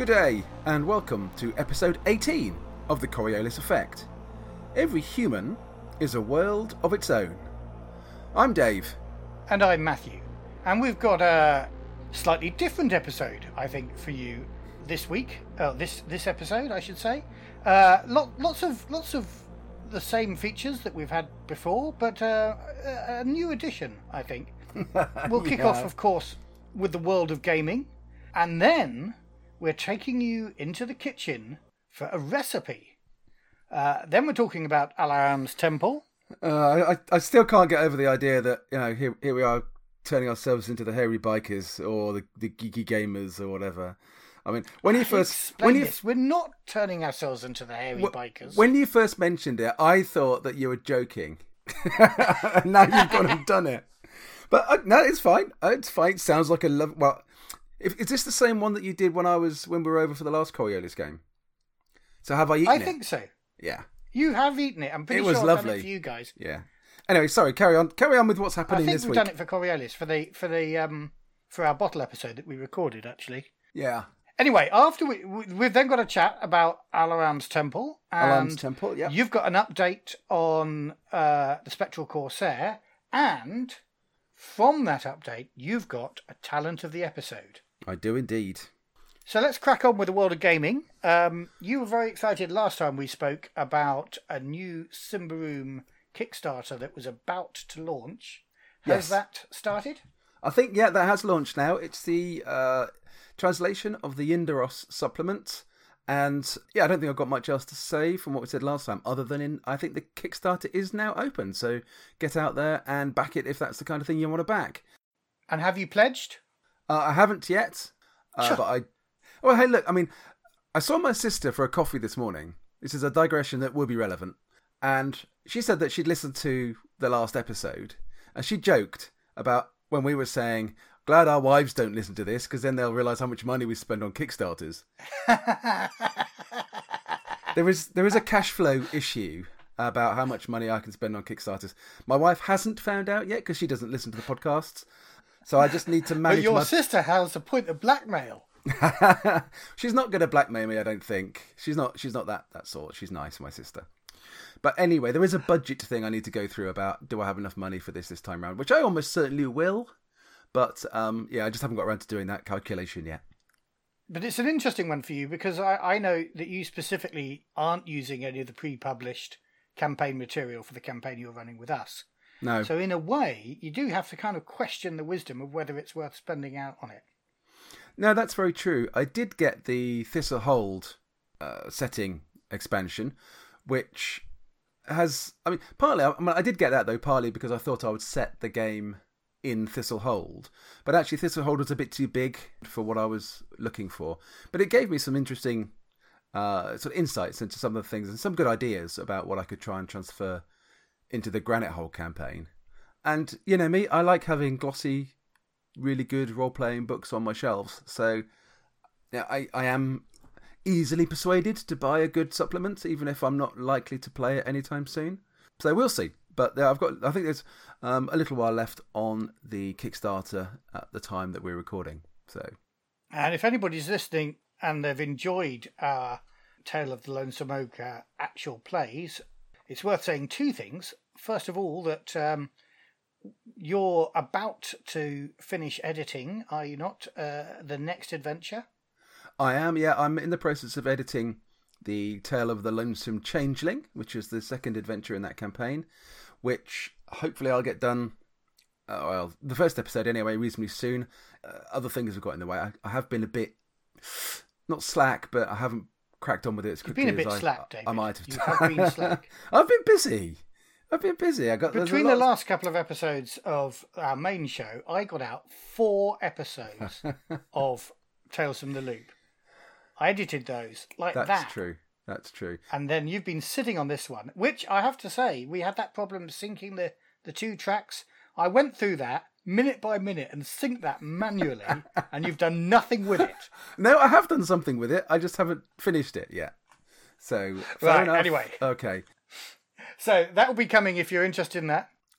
Good day, and welcome to episode 18 of the Coriolis Effect. Every human is a world of its own. I'm Dave. And I'm Matthew. And we've got a slightly different episode, I think, for you this week. This episode, I should say. Lots of the same features that we've had before, but a new addition, I think. We'll kick off, of course, with the world of gaming, and then we're taking you into the kitchen for a recipe. Then we're talking about Alaram's Temple. I still can't get over the idea that, here we are turning ourselves into the hairy bikers or the geeky gamers or whatever. I mean, we're not turning ourselves into the hairy bikers. When you first mentioned it, I thought that you were joking. And now you've gone and done it. But no, it's fine. It's fine. It sounds like a love. Well, is this the same one that you did when we were over for the last Coriolis game? So have I eaten it? I think so. Yeah. You have eaten it. I'm pretty sure I've done it for you guys. Yeah. Anyway, sorry. Carry on with what's happening this week. I think we've done it for Coriolis for our bottle episode that we recorded actually. Yeah. Anyway, after we've then got a chat about Alaram's Temple. Alaram's Temple, yeah. You've got an update on the Spectral Corsair, and from that update, you've got a talent of the episode. I do indeed. So let's crack on with the world of gaming. You were very excited last time we spoke about a new Symbaroum Kickstarter that was about to launch. Has that started? I think, that has launched now. It's the translation of the Indaros supplement. And, I don't think I've got much else to say from what we said last time, other than I think the Kickstarter is now open. So get out there and back it if that's the kind of thing you want to back. And have you pledged? I haven't yet. But hey, look, I mean, I saw my sister for a coffee this morning. This is a digression that will be relevant. And she said that she'd listened to the last episode. And she joked about when we were saying, glad our wives don't listen to this, because then they'll realise how much money we spend on Kickstarters. There is a cash flow issue about how much money I can spend on Kickstarters. My wife hasn't found out yet, because she doesn't listen to the podcasts. So I just need to manage. But your sister has a point of blackmail. She's not going to blackmail me, I don't think. She's not that sort. She's nice, my sister. But anyway, there is a budget thing I need to go through about, do I have enough money for this time round? Which I almost certainly will. But, I just haven't got around to doing that calculation yet. But it's an interesting one for you, because I know that you specifically aren't using any of the pre-published campaign material for the campaign you're running with us. No. So in a way, you do have to kind of question the wisdom of whether it's worth spending out on it. No, that's very true. I did get the Thistlehold setting expansion, which has... I did get that, though, partly because I thought I would set the game in Thistlehold. But actually, Thistlehold was a bit too big for what I was looking for. But it gave me some interesting sort of insights into some of the things and some good ideas about what I could try and transfer into the Granite Hole campaign. And, you know me, I like having glossy, really good role-playing books on my shelves. So I am easily persuaded to buy a good supplement, even if I'm not likely to play it anytime soon. So we'll see. But I think there's a little while left on the Kickstarter at the time that we're recording. And if anybody's listening and they've enjoyed our Tale of the Lonesome Oak actual plays, it's worth saying two things. First of all, that you're about to finish editing, are you not, the next adventure? I am, yeah. I'm in the process of editing the Tale of the Lonesome Changeling, which is the second adventure in that campaign, which hopefully I'll get done, the first episode anyway, reasonably soon. Other things have got in the way. I have been a bit, not slack, but I haven't cracked on with it as quickly as You've been a bit slack, David. I might have. You have been slack. I've been busy. Between the last couple of episodes of our main show, I got out 4 episodes of Tales from the Loop. I edited those that. That's true. And then you've been sitting on this one, which I have to say, we had that problem syncing the 2 tracks. I went through that minute by minute and synced that manually, and you've done nothing with it. No, I have done something with it. I just haven't finished it yet. So, fair enough. Anyway. Okay. So that will be coming if you're interested in that.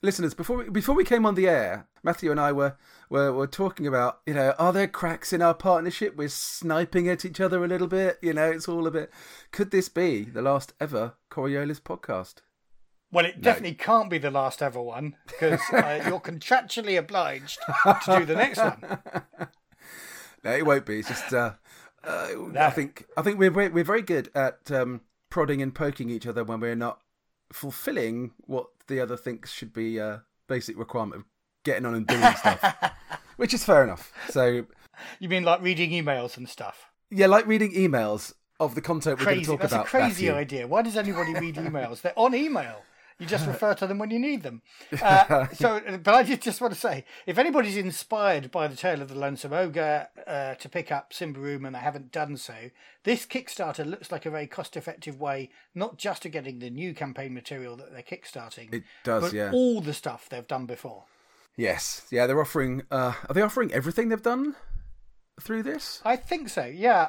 listeners, before we came on the air, Matthew and I were talking about, are there cracks in our partnership? We're sniping at each other a little bit. It's all a bit. Could this be the last ever Coriolis podcast? Well, it definitely can't be the last ever one, because you're contractually obliged to do the next one. No, it won't be. It's just no. I think we're very good at prodding and poking each other when we're not fulfilling what the other thinks should be a basic requirement of getting on and doing stuff, which is fair enough. So, you mean like reading emails and stuff? Yeah, like reading emails of the content we're going to talk about. That's a crazy idea. Why does anybody read emails? They're on email. You just refer to them when you need them. But I just want to say, if anybody's inspired by the Tale of the Lonesome Ogre to pick up Symbaroum and they haven't done so, this Kickstarter looks like a very cost-effective way, not just to getting the new campaign material that they're kickstarting, it does, but all the stuff they've done before. Yes, yeah, they're offering. Are they offering everything they've done through this? I think so. Yeah,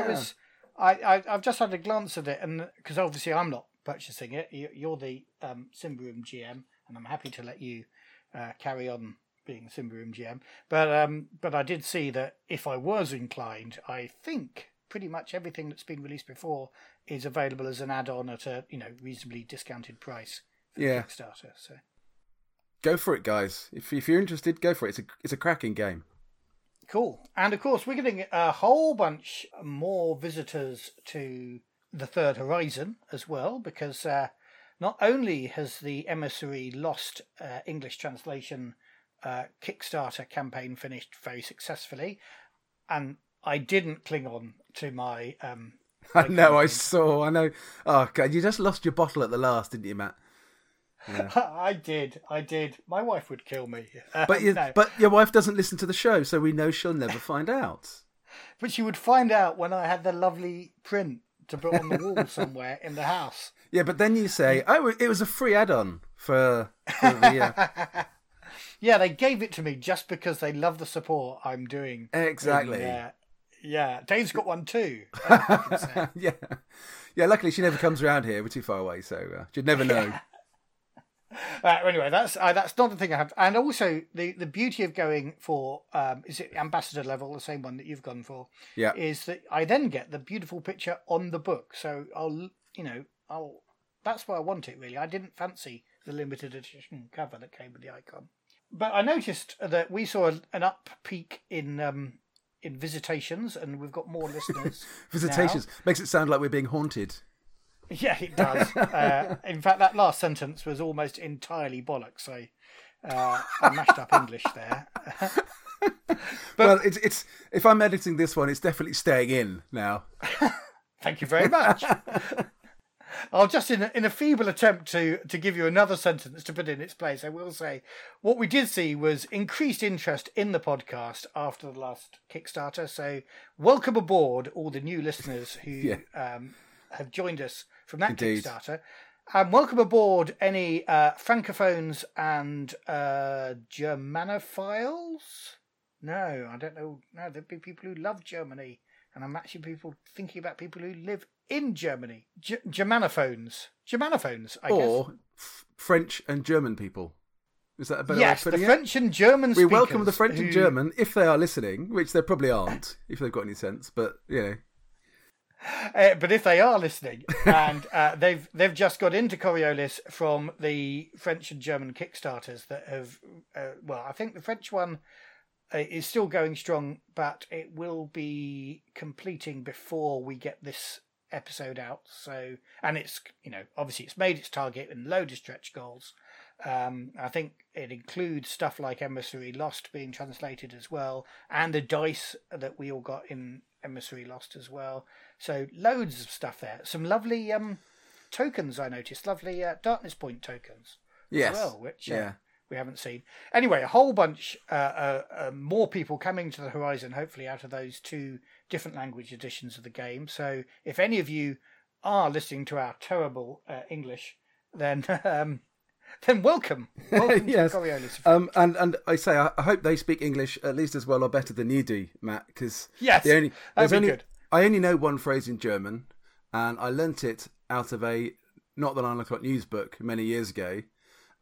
I've just had a glance at it, and because obviously I'm not purchasing it. You're the Symbaroum GM, and I'm happy to let you carry on being Symbaroum GM. But I did see that if I was inclined, I think pretty much everything that's been released before is available as an add-on at a reasonably discounted price for Kickstarter. So go for it, guys. If you're interested, go for it. It's a cracking game. Cool. And of course, we're getting a whole bunch more visitors to the Third Horizon as well, because not only has the Emissary Lost English translation Kickstarter campaign finished very successfully, and I didn't cling on to my... I know. Oh, God, you just lost your bottle at the last, didn't you, Matt? Yeah. I did. My wife would kill me. But your wife doesn't listen to the show, so we know she'll never find out. But she would find out when I had the lovely print to put on the wall somewhere in the house. Yeah, but then you say, "Oh, it was a free add-on for the." Yeah, they gave it to me just because they love the support I'm doing. Exactly. Yeah, Dave's got one too. Yeah. Luckily, she never comes around here. We're too far away, so you'd never know. Anyway, that's not the thing I have. And also, the beauty of going for is it ambassador level, the same one that you've gone for? Yeah. Is that I then get the beautiful picture on the book. So I'll that's why I want it really. I didn't fancy the limited edition cover that came with the icon, but I noticed that we saw an up peak in visitations, and we've got more listeners. Visitations now. Makes it sound like we're being haunted. Yeah, it does. In fact, that last sentence was almost entirely bollocks. I mashed up English there. Well, it's if I'm editing this one, it's definitely staying in now. Thank you very much. I'll just, in a feeble attempt to give you another sentence to put in its place, I will say what we did see was increased interest in the podcast after the last Kickstarter. So welcome aboard all the new listeners who have joined us from that Indeed. Kickstarter. Welcome aboard any Francophones and Germanophiles. No, I don't know. No, there'd be people who love Germany. And I'm actually thinking about people who live in Germany. Germanophones, I guess. Or French and German people. Is that a better way of putting it? Yes, the French and German speakers. We welcome the French and German, if they are listening, which they probably aren't, if they've got any sense, but, but if they are listening, and they've just got into Coriolis from the French and German Kickstarters that have... I think the French one... is still going strong, but it will be completing before we get this episode out. So, and it's obviously it's made its target and load of stretch goals. I think it includes stuff like Emissary Lost being translated as well, and the dice that we all got in Emissary Lost as well. So loads of stuff there. Some lovely tokens I noticed, lovely Darkness Point tokens as well, which. We haven't seen. Anyway, a whole bunch more people coming to the Horizon, hopefully out of those 2 different language editions of the game. So if any of you are listening to our terrible English, then welcome. Welcome yes. to Coriolis. And I say, I hope they speak English at least as well or better than you do, Matt, because yes, that'd be good. I only know one phrase in German, and I learnt it out of a Not the 9 O'Clock News book many years ago.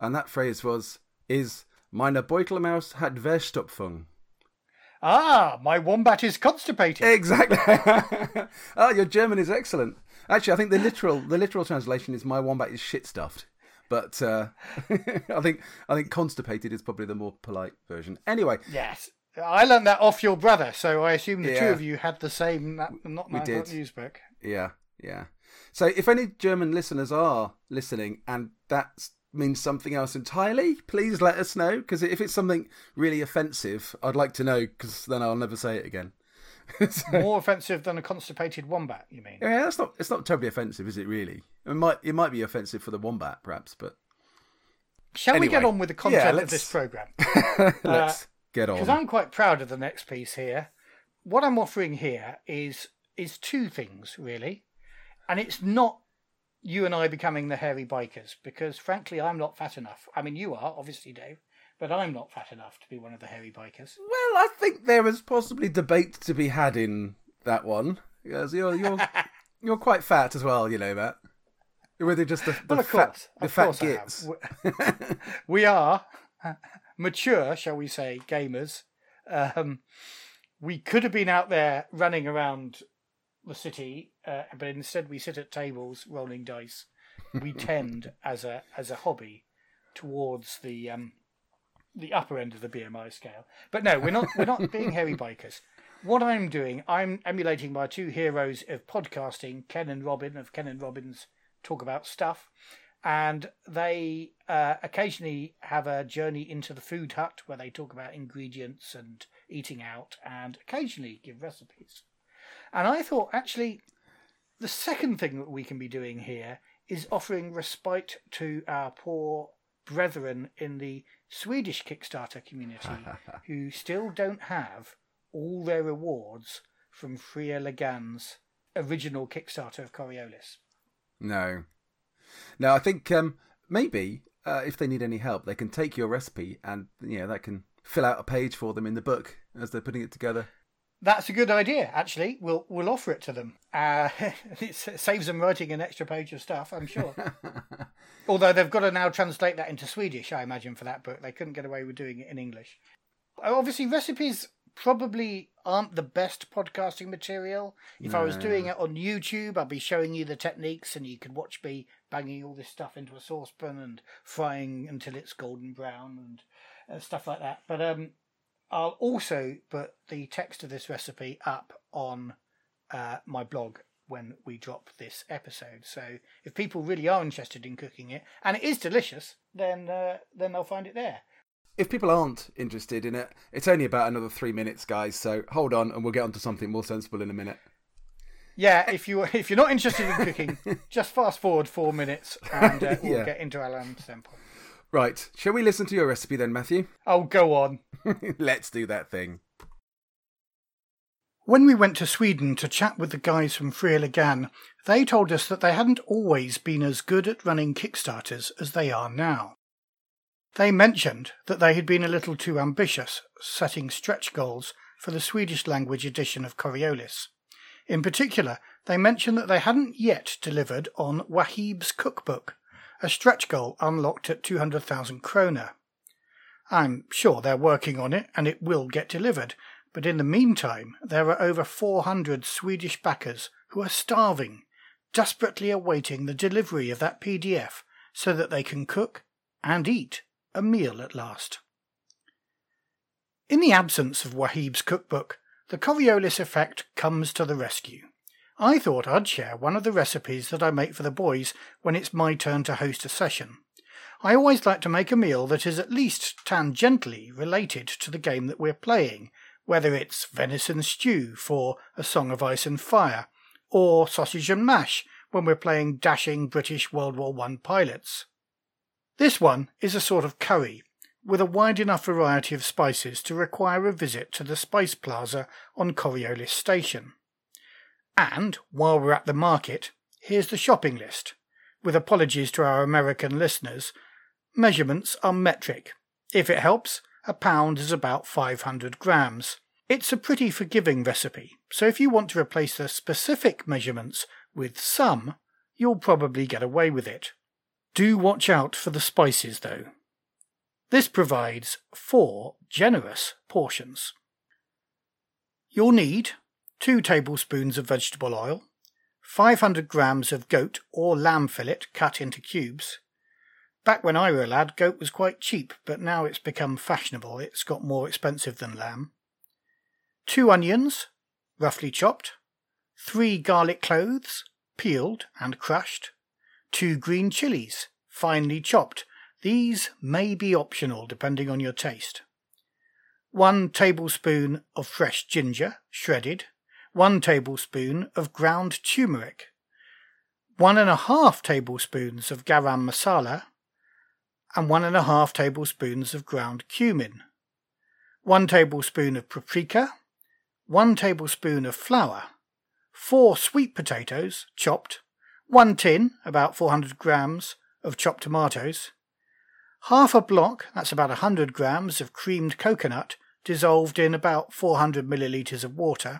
and that phrase is meine Beutelmaus hat Verstopfung. Ah, my wombat is constipated. Exactly. Your German is excellent. Actually, I think the literal translation is my wombat is shit stuffed. But I think constipated is probably the more polite version. Anyway. Yes. I learned that off your brother, so I assume the two of you had the same Not My Newsbook. Yeah. So if any German listeners are listening and that means something else entirely, please let us know, because if it's something really offensive, I'd like to know, because then I'll never say it again. More offensive than a constipated wombat, you mean? Yeah, it's not terribly offensive, is it really? It might be offensive for the wombat, perhaps, but... Shall we get on with the content of this programme? Let's get on. Because I'm quite proud of the next piece here. What I'm offering here is two things, really. And it's not you and I becoming the hairy bikers, because frankly, I'm not fat enough. I mean, you are, obviously, Dave, but I'm not fat enough to be one of the hairy bikers. Well, I think there is possibly debate to be had in that one. Because you're quite fat as well, you know that. You're really just the fat gits. We are mature, shall we say, gamers. We could have been out there running around the city, but instead we sit at tables rolling dice. We tend, as a hobby, towards the upper end of the BMI scale. But no, we're not being hairy bikers. What I'm doing, I'm emulating my two heroes of podcasting, Ken and Robin of Ken and Robin's Talk About Stuff, and they occasionally have a journey into the food hut where they talk about ingredients and eating out, and occasionally give recipes. And I thought, actually, the second thing that we can be doing here is offering respite to our poor brethren in the Swedish Kickstarter community who still don't have all their rewards from Freya Lagan's original Kickstarter of Coriolis. No, I think maybe if they need any help, they can take your recipe and that can fill out a page for them in the book as they're putting it together. That's a good idea, actually. We'll offer it to them. It saves them writing an extra page of stuff, I'm sure. Although they've got to now translate that into Swedish, I imagine, for that book. They couldn't get away with doing it in English. Obviously, recipes probably aren't the best podcasting material. If I was doing it on YouTube, I'd be showing you the techniques and you could watch me banging all this stuff into a saucepan and frying until it's golden brown and stuff like that. But I'll also put the text of this recipe up on my blog when we drop this episode. So if people really are interested in cooking it, and it is delicious, then they'll find it there. If people aren't interested in it, it's only about another 3 minutes, guys. So hold on, and we'll get on to something more sensible in a minute. Yeah, if you're not interested in cooking, just fast forward 4 minutes, and we'll get into our lamb sample. Right, shall we listen to your recipe then, Matthew? Oh, go on. Let's do that thing. When we went to Sweden to chat with the guys from Freya Lagan, they told us that they hadn't always been as good at running Kickstarters as they are now. They mentioned that they had been a little too ambitious, setting stretch goals for the Swedish language edition of Coriolis. In particular, they mentioned that they hadn't yet delivered on Wahib's cookbook, a stretch goal unlocked at 200,000 kroner. I'm sure they're working on it and it will get delivered, but in the meantime there are over 400 Swedish backers who are starving, desperately awaiting the delivery of that PDF so that they can cook and eat a meal at last. In the absence of Wahib's cookbook, the Coriolis effect comes to the rescue. I thought I'd share one of the recipes that I make for the boys when it's my turn to host a session. I always like to make a meal that is at least tangentially related to the game that we're playing, whether it's venison stew for A Song of Ice and Fire, or sausage and mash when we're playing dashing British World War I pilots. This one is a sort of curry, with a wide enough variety of spices to require a visit to the Spice Plaza on Coriolis Station. And, while we're at the market, here's the shopping list. With apologies to our American listeners, measurements are metric. If it helps, a pound is about 500 grams. It's a pretty forgiving recipe, so if you want to replace the specific measurements with some, you'll probably get away with it. Do watch out for the spices though. This provides 4 generous portions. You'll need 2 tablespoons of vegetable oil, 500 grams of goat or lamb fillet cut into cubes. Back when I were a lad, goat was quite cheap, but now it's become fashionable. It's got more expensive than lamb. 2 onions, roughly chopped. 3 garlic cloves, peeled and crushed. 2 green chilies, finely chopped. These may be optional depending on your taste. 1 tablespoon of fresh ginger, shredded. 1 tablespoon of ground turmeric. 1.5 tablespoons of garam masala. And 1.5 tablespoons of ground cumin. 1 tablespoon of paprika. 1 tablespoon of flour. 4 sweet potatoes, chopped. 1 tin, about 400 grams, of chopped tomatoes. Half a block, that's about 100 grams, of creamed coconut, dissolved in about 400 millilitres of water.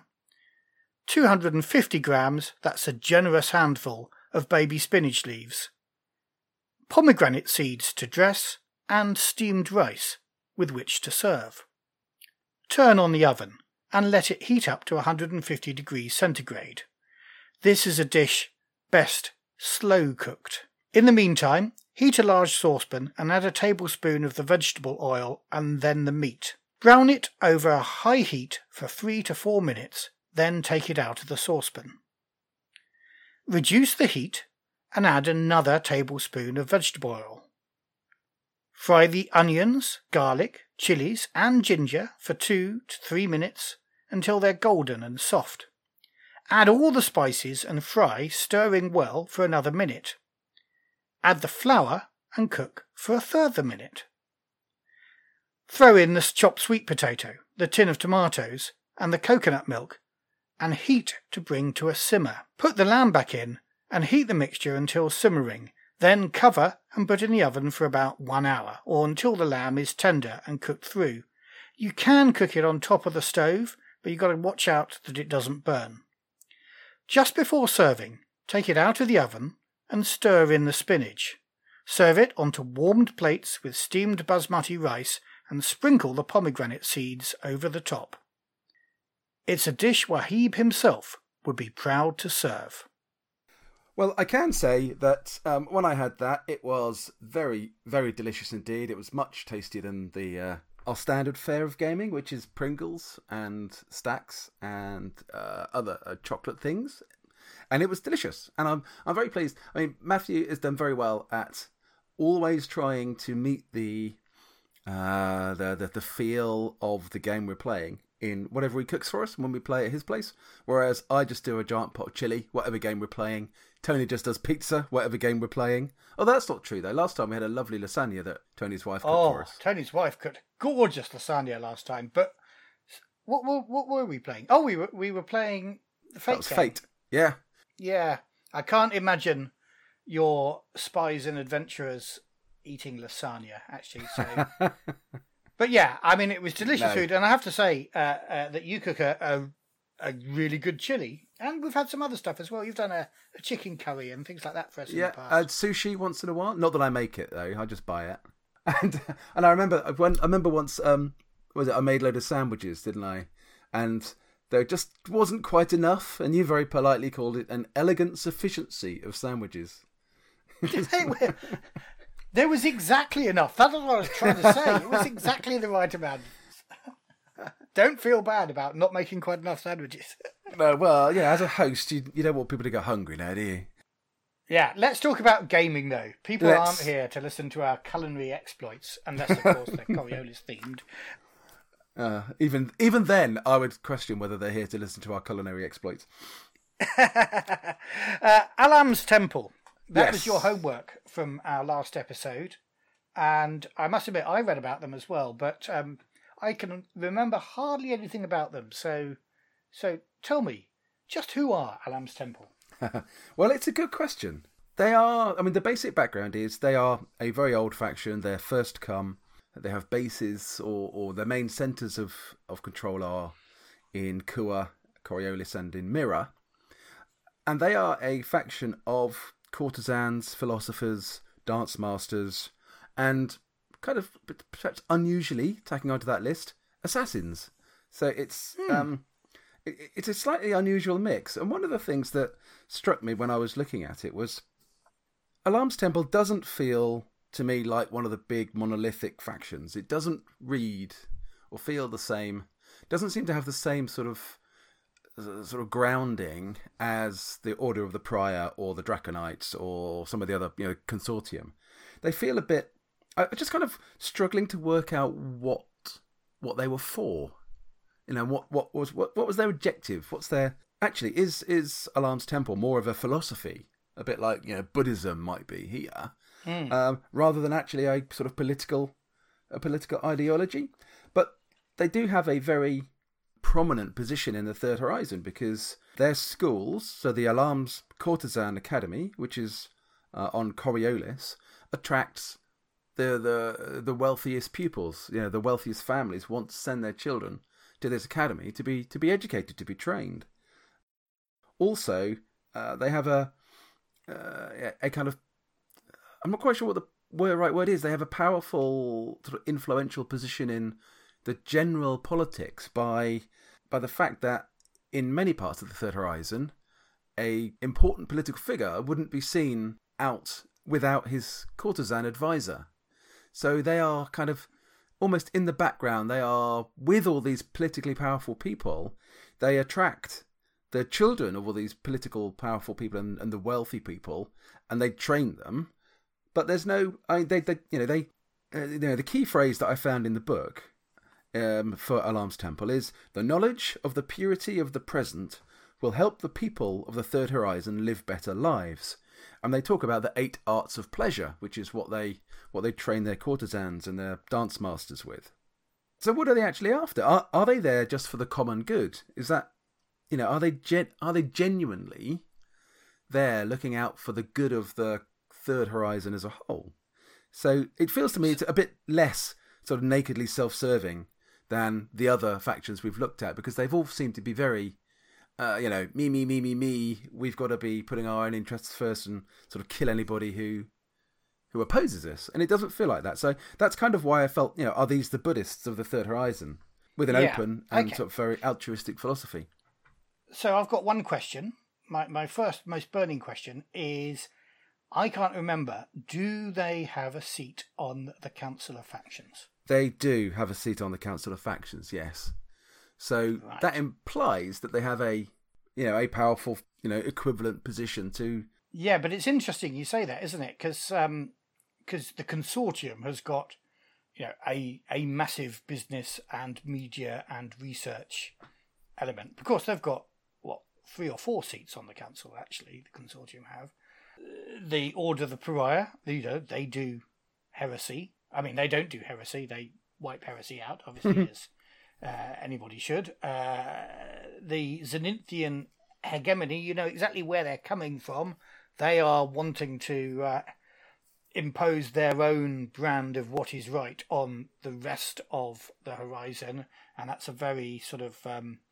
250 grams, that's a generous handful, of baby spinach leaves. Pomegranate seeds to dress, and steamed rice, with which to serve. Turn on the oven, and let it heat up to 150 degrees centigrade. This is a dish best slow cooked. In the meantime, heat a large saucepan and add a tablespoon of the vegetable oil and then the meat. Brown it over a high heat for 3 to 4 minutes, then take it out of the saucepan. Reduce the heat and add another tablespoon of vegetable oil. Fry the onions, garlic, chilies and ginger for 2 to 3 minutes until they're golden and soft. Add all the spices and fry, stirring well, for another minute. Add the flour and cook for a further minute. Throw in the chopped sweet potato, the tin of tomatoes and the coconut milk and heat to bring to a simmer. Put the lamb back in and heat the mixture until simmering. Then cover and put in the oven for about 1 hour or until the lamb is tender and cooked through. You can cook it on top of the stove, but you've got to watch out that it doesn't burn. Just before serving, take it out of the oven and stir in the spinach. Serve it onto warmed plates with steamed basmati rice and sprinkle the pomegranate seeds over the top. It's a dish Wahib himself would be proud to serve. Well, I can say that when I had that, it was very, very delicious indeed. It was much tastier than our standard fare of gaming, which is Pringles and Stacks and other chocolate things. And it was delicious. And I'm very pleased. I mean, Matthew has done very well at always trying to meet the feel of the game we're playing in whatever he cooks for us when we play at his place. Whereas I just do a giant pot of chili, whatever game we're playing. Tony just does pizza, whatever game we're playing. Oh, that's not true, though. Last time we had a lovely lasagna that Tony's wife cooked for us. Tony's wife cooked gorgeous lasagna last time. But what were we playing? Oh, we were playing the Fate game. That was Fate, yeah. Yeah. I can't imagine your spies and adventurers eating lasagna, actually. So. But yeah, I mean, it was delicious food. And I have to say that you cook a really good chili. And we've had some other stuff as well. You've done a chicken curry and things like that for us in the past. Sushi once in a while. Not that I make it, though. I just buy it. And I remember once, I made a load of sandwiches, didn't I? And there just wasn't quite enough. And you very politely called it an elegant sufficiency of sandwiches. There was exactly enough. That's what I was trying to say. It was exactly the right amount. Don't feel bad about not making quite enough sandwiches. No, well, yeah, as a host, you don't want people to go hungry now, do you? Yeah, let's talk about gaming, though. People aren't here to listen to our culinary exploits, unless, of course, they're Coriolis themed. Even then, I would question whether they're here to listen to our culinary exploits. Alam's Temple. That was Yes. your homework from our last episode. And I must admit, I read about them as well, but I can remember hardly anything about them. So tell me, just who are Alam's Temple? Well, it's a good question. They are, the basic background is they are a very old faction. They're first come. They have bases or their main centres of control are in Kua, Coriolis and in Mira. And they are a faction of courtesans, philosophers, dance masters, and kind of perhaps unusually tacking onto that list, assassins. So it's it's a slightly unusual mix. And one of the things that struck me when I was looking at it was Alarm's Temple doesn't feel to me like one of the big monolithic factions. It doesn't read or feel the same. Doesn't seem to have the same sort of grounding as the Order of the Prior or the Draconites or some of the other consortium. They feel a bit. I'm just kind of struggling to work out what they were for. What was their objective? What's their actually is Alarm's Temple more of a philosophy, a bit like Buddhism might be here, rather than actually a sort of political ideology. But they do have a very prominent position in the Third Horizon because their schools, so the Alarm's Courtesan Academy, which is on Coriolis, attracts the wealthiest pupils. The wealthiest families want to send their children to this academy to be educated, to be trained. Also, they have a kind of, I'm not quite sure what the right word is. They have a powerful, sort of influential position in the general politics by the fact that in many parts of the Third Horizon, a important political figure wouldn't be seen out without his courtesan advisor. So they are kind of almost in the background. They are with all these politically powerful people. They attract the children of all these political powerful people and the wealthy people, and they train them. But there's no, the key phrase that I found in the book for Alarm's Temple is the knowledge of the purity of the present will help the people of the Third Horizon live better lives. And they talk about the 8 arts of pleasure, which is what they train their courtesans and their dance masters with. So what are they actually after? Are they there just for the common good? Is that, are they genuinely there looking out for the good of the Third Horizon as a whole? So it feels to me it's a bit less sort of nakedly self-serving than the other factions we've looked at, because they've all seemed to be very me. We've got to be putting our own interests first and sort of kill anybody who opposes us. And it doesn't feel like that. So that's kind of why I felt, are these the Buddhists of the Third Horizon with an open and sort of very altruistic philosophy? So I've got one question. My first most burning question is, I can't remember, do they have a seat on the Council of Factions? They do have a seat on the Council of Factions, yes. So that implies that they have a powerful, equivalent position to. Yeah, but it's interesting you say that, isn't it? Because the consortium has got, a massive business and media and research element. Of course, they've got 3 or 4 seats on the council. Actually, the consortium have the Order of the Pariah. They do heresy. I mean, they don't do heresy. They wipe heresy out, obviously, as anybody should. The Zenithian hegemony, you know exactly where they're coming from. They are wanting to impose their own brand of what is right on the rest of the Horizon, and that's a very sort of,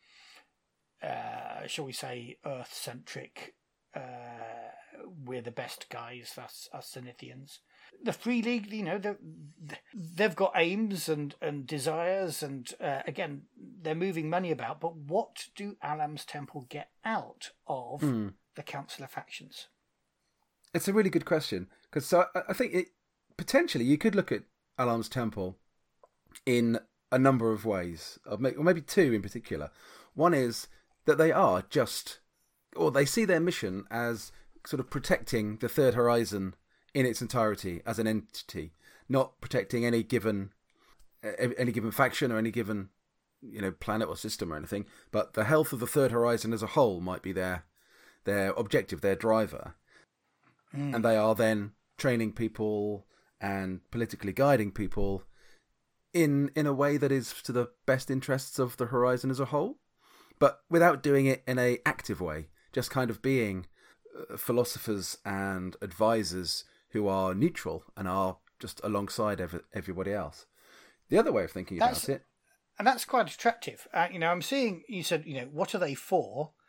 shall we say, Earth-centric, we're the best guys, that's us Zenithians. The Free League, they've got aims and desires, and again, they're moving money about. But what do Alam's Temple get out of the Council of Factions? It's a really good question, because I think potentially you could look at Alam's Temple in a number of ways, or maybe 2 in particular. One is that they are they see their mission as sort of protecting the Third Horizon in its entirety as an entity, not protecting any given faction or any given planet or system or anything, but the health of the Third Horizon as a whole might be their objective, their driver. And they are then training people and politically guiding people in a way that is to the best interests of the Horizon as a whole, but without doing it in an active way, just kind of being philosophers and advisors who are neutral and are just alongside everybody else. The other way of thinking about it... And that's quite attractive. I'm seeing, you said, what are they for?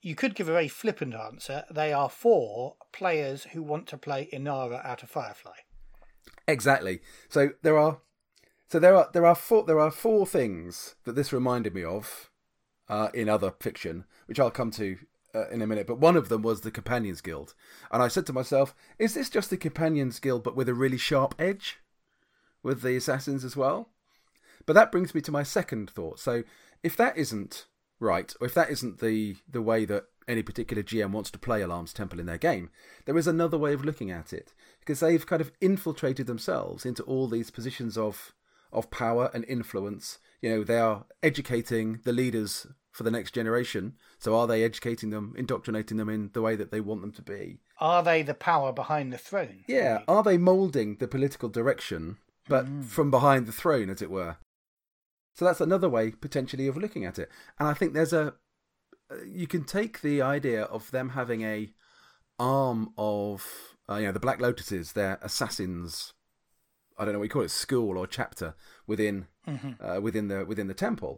you could give a very flippant answer. They are for players who want to play Inara out of Firefly. Exactly. So there are four things that this reminded me of in other fiction, which I'll come to in a minute. But one of them was the Companions Guild, and I said to myself, "Is this just the Companions Guild, but with a really sharp edge, with the assassins as well?" But that brings me to my second thought. So if that isn't right, or if that isn't the way that any particular GM wants to play Alarm's Temple in their game, there is another way of looking at it, because they've kind of infiltrated themselves into all these positions of power and influence. They are educating the leaders for the next generation. So are they educating them, indoctrinating them in the way that they want them to be? Are they the power behind the throne? Yeah. Are they moulding the political direction, but from behind the throne, as it were? So that's another way, potentially, of looking at it. And I think you can take the idea of them having a arm of, the Black Lotuses, their assassins, I don't know what you call it, school or chapter within the temple.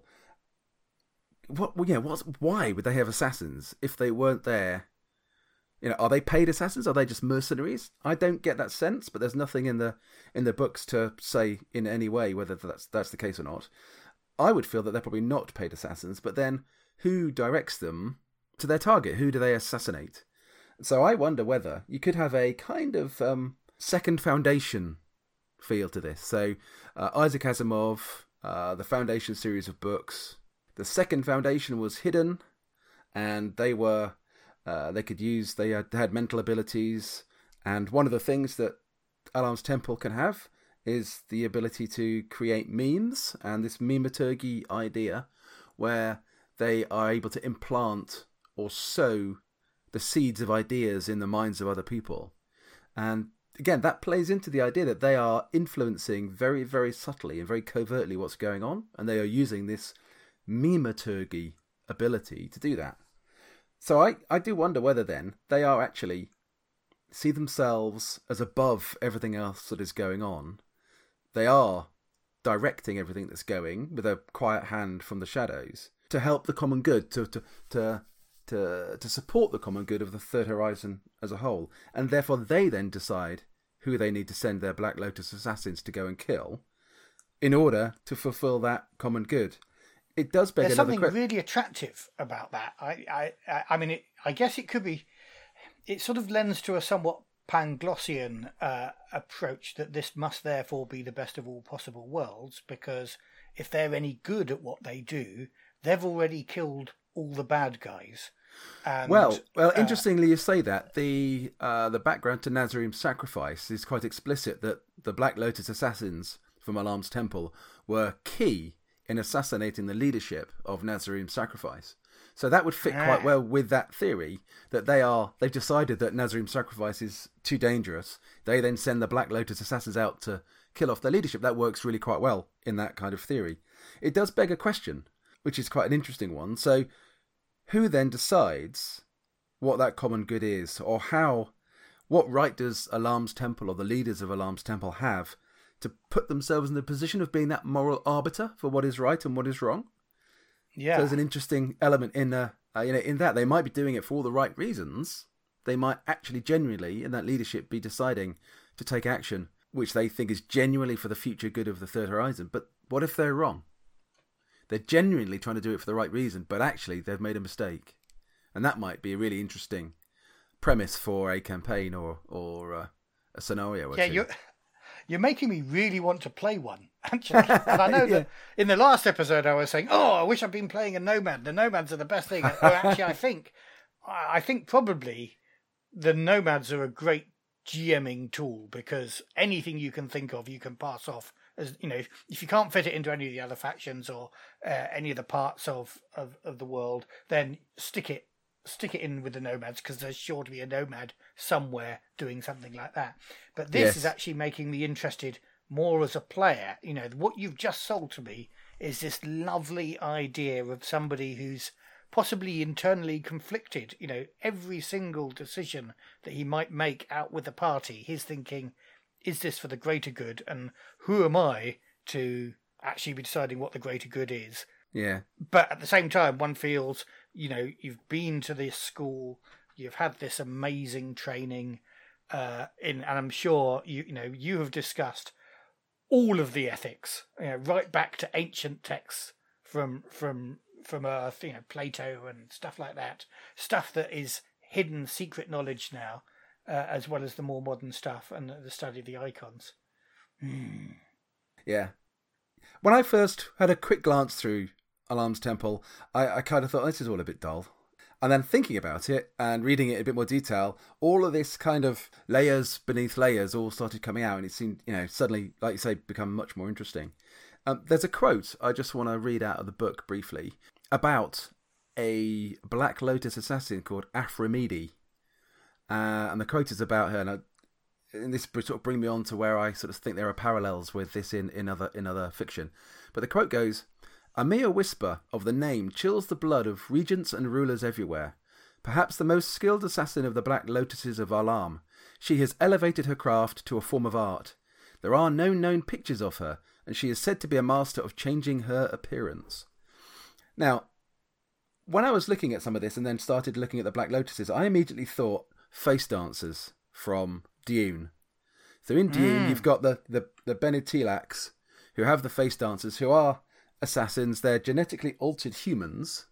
Why would they have assassins if they weren't there? Are they paid assassins? Are they just mercenaries? I don't get that sense, but there's nothing in the books to say in any way whether that's the case or not. I would feel that they're probably not paid assassins, but then who directs them to their target? Who do they assassinate? So I wonder whether you could have a kind of second Foundation feel to this. So Isaac Asimov, the Foundation series of books. The second Foundation was hidden, and they had mental abilities, and one of the things that Alarm's Temple can have is the ability to create memes, and this mematurgy idea where they are able to implant or sow the seeds of ideas in the minds of other people. And again, that plays into the idea that they are influencing very, very subtly and very covertly what's going on, and they are using this mematurgy ability to do that. So I do wonder whether then they are actually see themselves as above everything else that is going on. They are directing everything that's going with a quiet hand from the shadows to help the common good, to support the common good of the Third Horizon as a whole. And therefore they then decide who they need to send their Black Lotus assassins to go and kill in order to fulfill that common good. It does beg There's another something really attractive about that. I mean, I guess it could be. It sort of lends to a somewhat Panglossian approach that this must therefore be the best of all possible worlds, because if they're any good at what they do, they've already killed all the bad guys. And, well, interestingly, you say that the background to Nazarim's sacrifice is quite explicit that the Black Lotus assassins from Alarm's Temple were key in assassinating the leadership of Nazarim's sacrifice. So that would fit quite well with that theory that they've decided that Nazarim's sacrifice is too dangerous. They then send the Black Lotus assassins out to kill off their leadership. That works really quite well in that kind of theory. It does beg a question, which is quite an interesting one. So who then decides what that common good is, or what right does Alarm's Temple or the leaders of Alarm's Temple have to put themselves in the position of being that moral arbiter for what is right and what is wrong? Yeah. So there's an interesting element in that. They might be doing it for all the right reasons. They might actually genuinely, in that leadership, be deciding to take action which they think is genuinely for the future good of the Third Horizon. But what if they're wrong? They're genuinely trying to do it for the right reason, but actually they've made a mistake. And that might be a really interesting premise for a campaign or a scenario. Yeah, you're making me really want to play one, actually. And I know that in the last episode I was saying, I wish I'd been playing a Nomad. The Nomads are the best thing. Well, actually, I think probably the Nomads are a great GMing tool, because anything you can think of, you can pass off. As if you can't fit it into any of the other factions or any of the parts of the world, then stick it in with the Nomads, because there's sure to be a Nomad somewhere doing something like that. But this is actually making me interested more as a player. What you've just sold to me is this lovely idea of somebody who's possibly internally conflicted. Every single decision that he might make out with the party, he's thinking, is this for the greater good? And who am I to actually be deciding what the greater good is? Yeah. But at the same time, one feels, you've been to this school, you've had this amazing training, and I'm sure you have discussed all of the ethics, right back to ancient texts from Earth, Plato and stuff like that, stuff that is hidden, secret knowledge now, as well as the more modern stuff and the study of the icons. Yeah. When I first had a quick glance through Alarm's Temple, I kind of thought, this is all a bit dull. And then thinking about it and reading it in a bit more detail, all of this kind of layers beneath layers all started coming out, and it seemed, suddenly, like you say, become much more interesting. There's a quote I just want to read out of the book briefly about a Black Lotus assassin called Aphrodite. And the quote is about her, and this sort of bring me on to where I sort of think there are parallels with this in other fiction. But the quote goes, "A mere whisper of the name chills the blood of regents and rulers everywhere. Perhaps the most skilled assassin of the Black Lotuses of Alarm, she has elevated her craft to a form of art. There are no known pictures of her, and she is said to be a master of changing her appearance." Now, when I was looking at some of this and then started looking at the Black Lotuses, I immediately thought face dancers from Dune. So in Dune, you've got the Bene Tleilax, who have the face dancers, who are assassins. They're genetically altered humanites,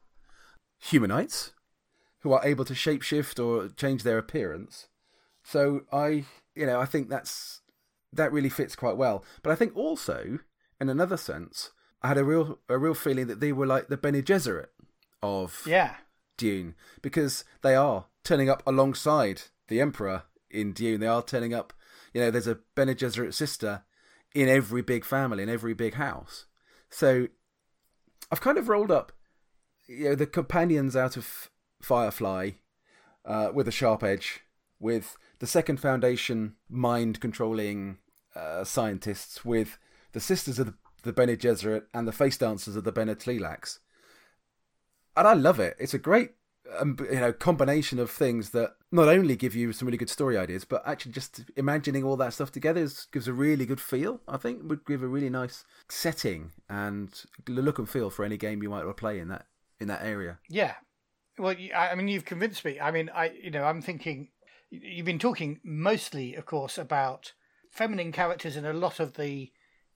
who are able to shapeshift or change their appearance. So I think that really fits quite well. But I think also, in another sense, I had a real feeling that they were like the Bene Gesserit of Dune, because they are turning up alongside the Emperor in Dune. They are turning up, there's a Bene Gesserit sister in every big family, in every big house. So I've kind of rolled up, the companions out of Firefly with a sharp edge, with the Second Foundation mind-controlling scientists, with the sisters of the Bene Gesserit and the face dancers of the Bene Tleilax. And I love it. It's a great combination of things that not only give you some really good story ideas, but actually just imagining all that stuff together gives a really good feel. I think it would give a really nice setting and look and feel for any game you might want to play in that area. Yeah. Well, I mean, you've convinced me. I mean, I'm thinking you've been talking mostly, of course, about feminine characters in a lot of the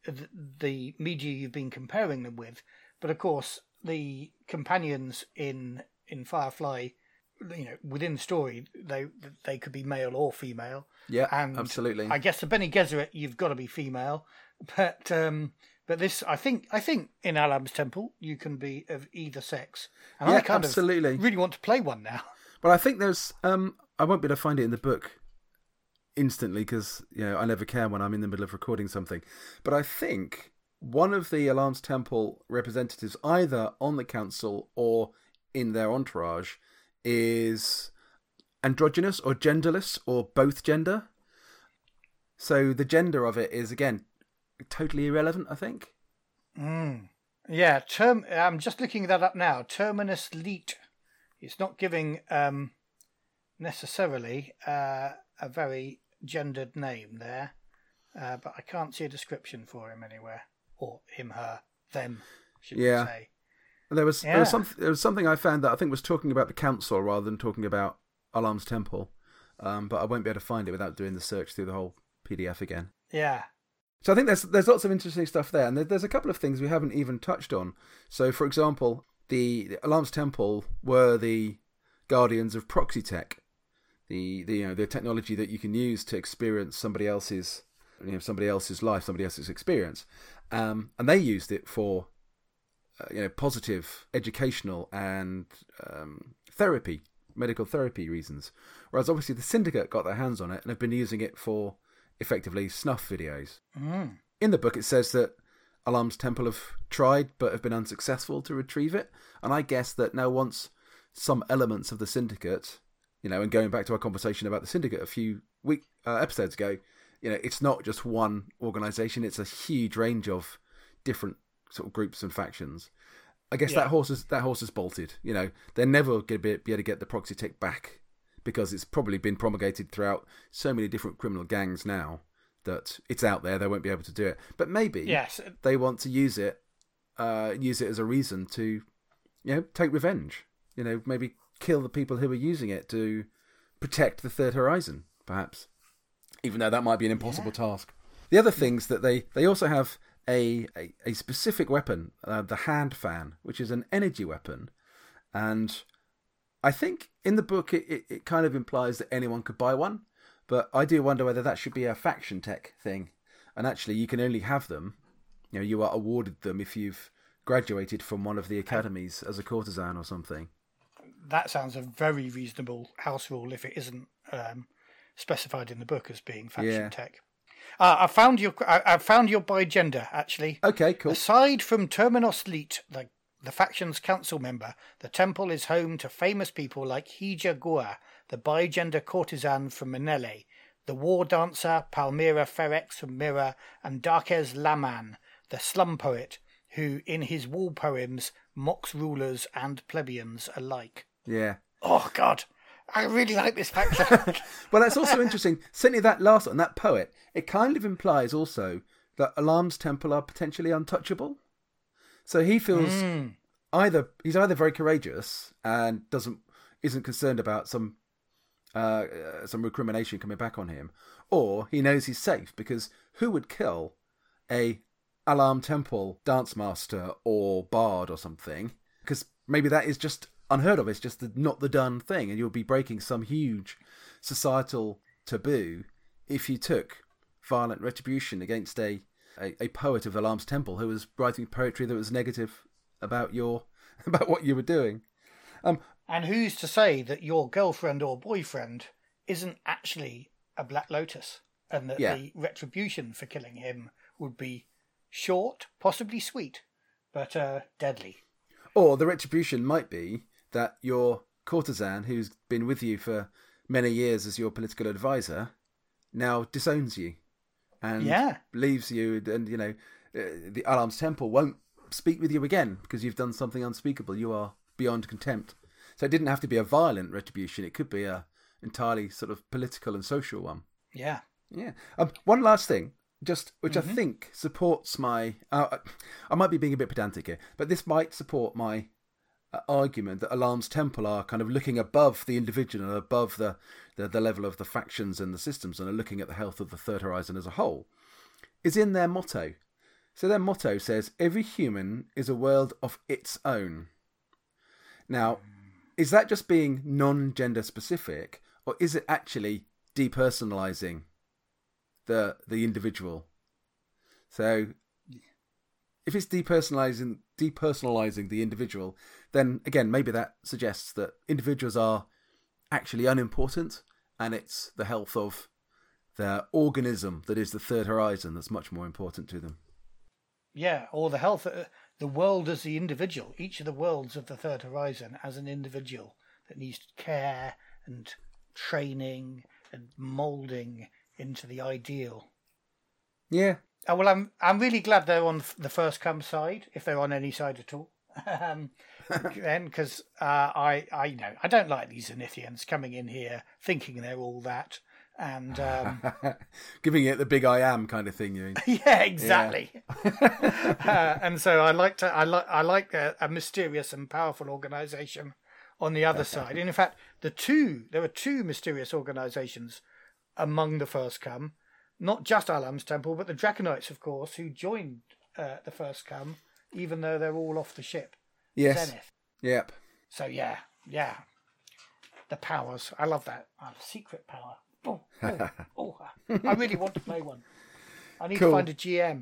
media you've been comparing them with, but of course the companions in Firefly, within the story, they could be male or female. Yeah, and absolutely. I guess the Bene Gesserit, you've got to be female, but this, I think in Alarm's Temple you can be of either sex, and I kind absolutely. of really want to play one now. But I think there's I won't be able to find it in the book instantly because I never can when I'm in the middle of recording something. But I think one of the Alarm's Temple representatives, either on the council or in their entourage, is androgynous or genderless or both gender. So the gender of it is, again, totally irrelevant, I think. Yeah, I'm just looking that up now. Terminus Leet. It's not giving necessarily a very gendered name there, but I can't see a description for him anywhere, or him, her, them, should we say. There was something I found that I think was talking about the council rather than talking about Alarm's Temple, but I won't be able to find it without doing the search through the whole PDF again. Yeah. So I think there's lots of interesting stuff there, and there's a couple of things we haven't even touched on. So, for example, the Alarm's Temple were the guardians of proxy tech, the technology that you can use to experience somebody else's life, somebody else's experience, and they used it for positive educational and medical therapy reasons. Whereas obviously the Syndicate got their hands on it and have been using it for effectively snuff videos. In the book it says that Alarm's Temple have tried but have been unsuccessful to retrieve it, and I guess that now once some elements of the Syndicate, and going back to our conversation about the Syndicate a few episodes ago, it's not just one organisation, it's a huge range of different sort of groups and factions. I guess that horse is bolted. They're never going to be able to get the proxy tech back because it's probably been promulgated throughout so many different criminal gangs now that it's out there. They won't be able to do it. But maybe they want to use it use it as a reason to, take revenge. Maybe kill the people who are using it to protect the Third Horizon, perhaps. Even though that might be an impossible task. The other things that they also have a specific weapon, the hand fan, which is an energy weapon. And I think in the book it kind of implies that anyone could buy one. But I do wonder whether that should be a faction tech thing. And actually you can only have them, you are awarded them if you've graduated from one of the academies as a courtesan or something. That sounds a very reasonable house rule if it isn't specified in the book as being faction tech. I found your by gender, actually. Okay, cool. Aside from Terminos Leet, the faction's council member, the temple is home to famous people like Hija Gua, the bi-gender courtesan from Manele, the war dancer Palmyra Ferex from Mira, and Darkez Laman, the slum poet, who in his wall poems mocks rulers and plebeians alike. Yeah. Oh, God. I really like this faction. Well, that's also interesting. Certainly that last one, that poet, it kind of implies also that Alam's temple are potentially untouchable. So he feels he's either very courageous and isn't concerned about some recrimination coming back on him, or he knows he's safe, because who would kill a Alam Temple dance master or bard or something? Because maybe that is just unheard of. It's just not the done thing, and you'll be breaking some huge societal taboo if you took violent retribution against a poet of Alam's Temple who was writing poetry that was negative about what you were doing. And who's to say that your girlfriend or boyfriend isn't actually a Black Lotus, and that the retribution for killing him would be short, possibly sweet, but deadly. Or the retribution might be that your courtesan, who's been with you for many years as your political advisor, now disowns you and leaves you, and the Alam's Temple won't speak with you again because you've done something unspeakable. You are beyond contempt. So it didn't have to be a violent retribution. It could be a entirely sort of political and social one. Yeah. Yeah. One last thing, which I think supports my... I might be being a bit pedantic here, but this might support my argument that Alam's Temple are kind of looking above the individual and above the level of the factions and the systems, and are looking at the health of the Third Horizon as a whole, is in their motto. So their motto says, every human is a world of its own. Now, is that just being non-gender specific, or is it actually depersonalizing the individual? So if it's depersonalizing the individual, then again, maybe that suggests that individuals are actually unimportant, and it's the health of the organism that is the Third Horizon that's much more important to them. Yeah, or the health, the world as the individual, each of the worlds of the Third Horizon as an individual that needs care and training and moulding into the ideal. Yeah. Oh, well, I'm really glad they're on the First Come side, if they're on any side at all. Then, because I don't like these Zenithians coming in here thinking they're all that, and giving it the big I am kind of thing. You mean? Yeah, exactly. Yeah. And so I like a mysterious and powerful organisation on the other side. And in fact, there are two mysterious organisations among the First Come. Not just Alam's Temple, but the Draconites, of course, who joined the First Come, even though they're all off the ship. Yes. Zenith. Yep. So, yeah. The powers. I love that. Secret power. Oh. I really want to play one. I need to find a GM.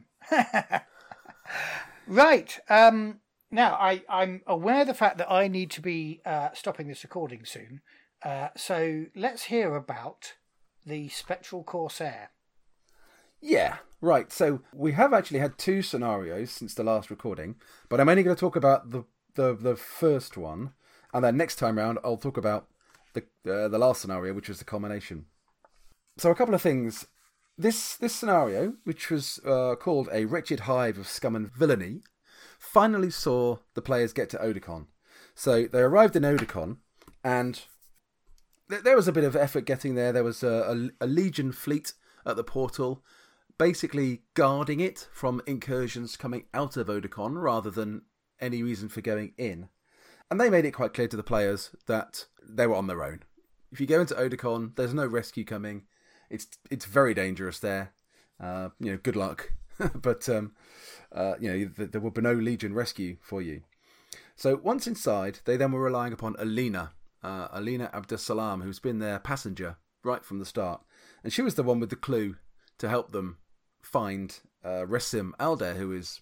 Right. Now, I'm aware of the fact that I need to be stopping this recording soon. So let's hear about the Spectral Corsair. Yeah, right. So we have actually had two scenarios since the last recording, but I'm only going to talk about the first one, and then next time round I'll talk about the last scenario, which was the culmination. So a couple of things. This scenario, which was called A Wretched Hive of Scum and Villainy, finally saw the players get to Oedicon. So they arrived in Oedicon, and there was a bit of effort getting there. There was a Legion fleet at the portal, basically guarding it from incursions coming out of Oedicon rather than any reason for going in. And they made it quite clear to the players that they were on their own. If you go into Oedicon, there's no rescue coming. It's very dangerous there. Good luck. But there will be no Legion rescue for you. So once inside, they then were relying upon Alina Abdessalam, who's been their passenger right from the start, and she was the one with the clue to help them find Resim Alder, who is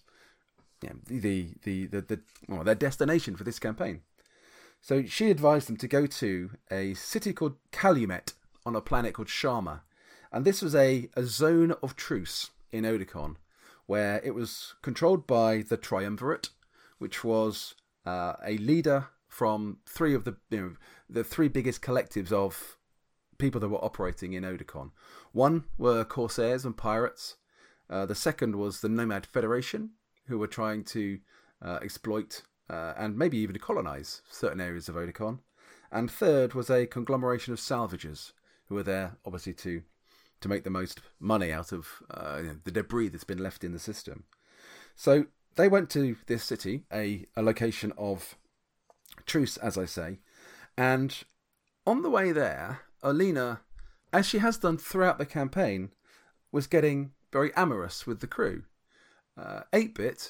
their destination for this campaign. So she advised them to go to a city called Calumet on a planet called Sharma, and this was a zone of truce in Oedicon, where it was controlled by the Triumvirate, which was a leader from three of the three biggest collectives of people that were operating in Oedicon. One were Corsairs and pirates. The second was the Nomad Federation, who were trying to exploit and maybe even colonize certain areas of Oedicon. And third was a conglomeration of salvagers, who were there obviously to make the most money out of the debris that's been left in the system. So they went to this city, a location of truce, as I say, and on the way there, Alina, as she has done throughout the campaign, was getting very amorous with the crew. 8-Bit,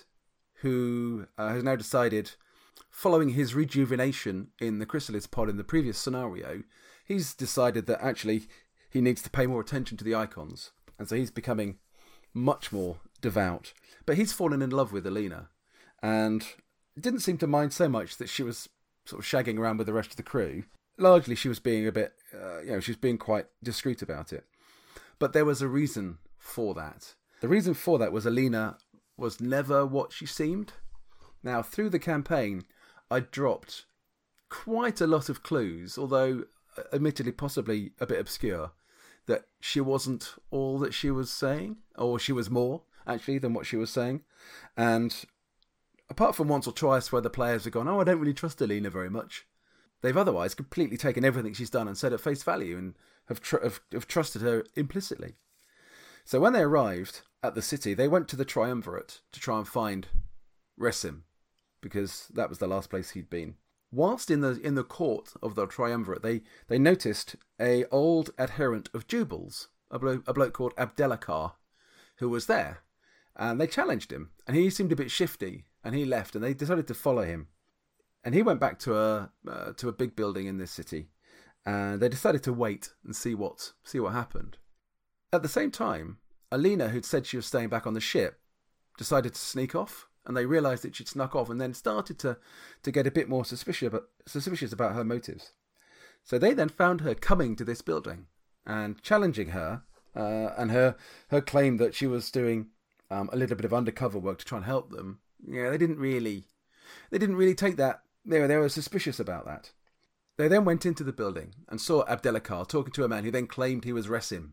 who has now decided, following his rejuvenation in the Chrysalis pod in the previous scenario, he's decided that actually he needs to pay more attention to the icons, and so he's becoming much more devout. But he's fallen in love with Alina, and didn't seem to mind so much that she was sort of shagging around with the rest of the crew. Largely, she was being a bit, she was being quite discreet about it. But there was a reason for that. The reason for that was Alina was never what she seemed. Now, through the campaign, I dropped quite a lot of clues, although admittedly possibly a bit obscure, that she wasn't all that she was saying, or she was more, actually, than what she was saying. And apart from once or twice where the players have gone, I don't really trust Alina very much, they've otherwise completely taken everything she's done and said at face value and have trusted her implicitly. So when they arrived at the city, they went to the Triumvirate to try and find Resim, because that was the last place he'd been. Whilst in the court of the Triumvirate, they noticed a old adherent of Jubal's, a bloke called Abdelakar, who was there. And they challenged him, and he seemed a bit shifty, and he left, and they decided to follow him. And he went back to a big building in this city, and they decided to wait and see what happened. At the same time, Alina, who'd said she was staying back on the ship, decided to sneak off, and they realised that she'd snuck off, and then started to get a bit more suspicious about her motives. So they then found her coming to this building and challenging her, and her claim that she was doing a little bit of undercover work to try and help them. Yeah, they didn't really take that. They were suspicious about that. They then went into the building and saw Abdelakar talking to a man who then claimed he was Resim.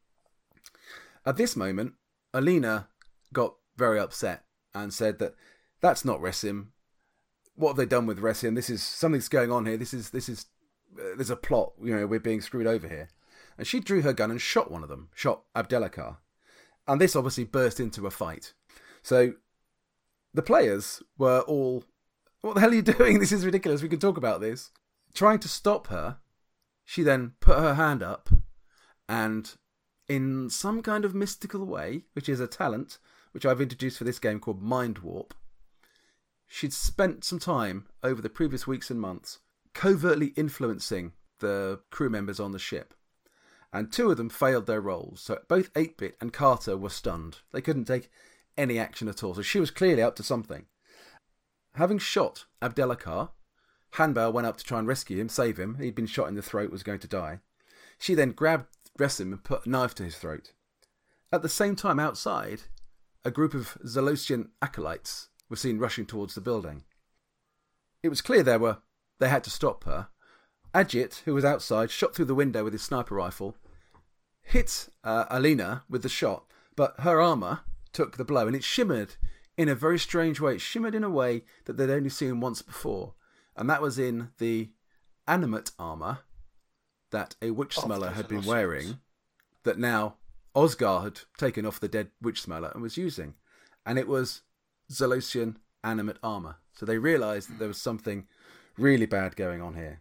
At this moment, Alina got very upset and said that that's not Resim. What have they done with Resim? Something's going on here. There's a plot. We're being screwed over here. And she drew her gun and shot one of them, shot Abdelakar. And this obviously burst into a fight. So the players were all, what the hell are you doing? This is ridiculous. We can talk about this. Trying to stop her, she then put her hand up and in some kind of mystical way, which is a talent which I've introduced for this game called Mind Warp, she'd spent some time over the previous weeks and months covertly influencing the crew members on the ship. And 2 of them failed their roles. So both 8-Bit and Carter were stunned. They couldn't take any action at all. So she was clearly up to something. Having shot Abdelakar, Hanbal went up to try and rescue him, save him. He'd been shot in the throat, was going to die. She then grabbed Resim and put a knife to his throat. At the same time, outside, a group of Zalosian acolytes were seen rushing towards the building. It was clear they had to stop her. Ajit, who was outside, shot through the window with his sniper rifle, hit Alina with the shot, but her armour took the blow, and it shimmered in a very strange way. It shimmered in a way that they'd only seen once before, and that was in the animate armour that a witch smeller had been wearing, that now Osgar had taken off the dead witch smeller and was using. And it was Zalosian animate armour. So they realised that there was something really bad going on here.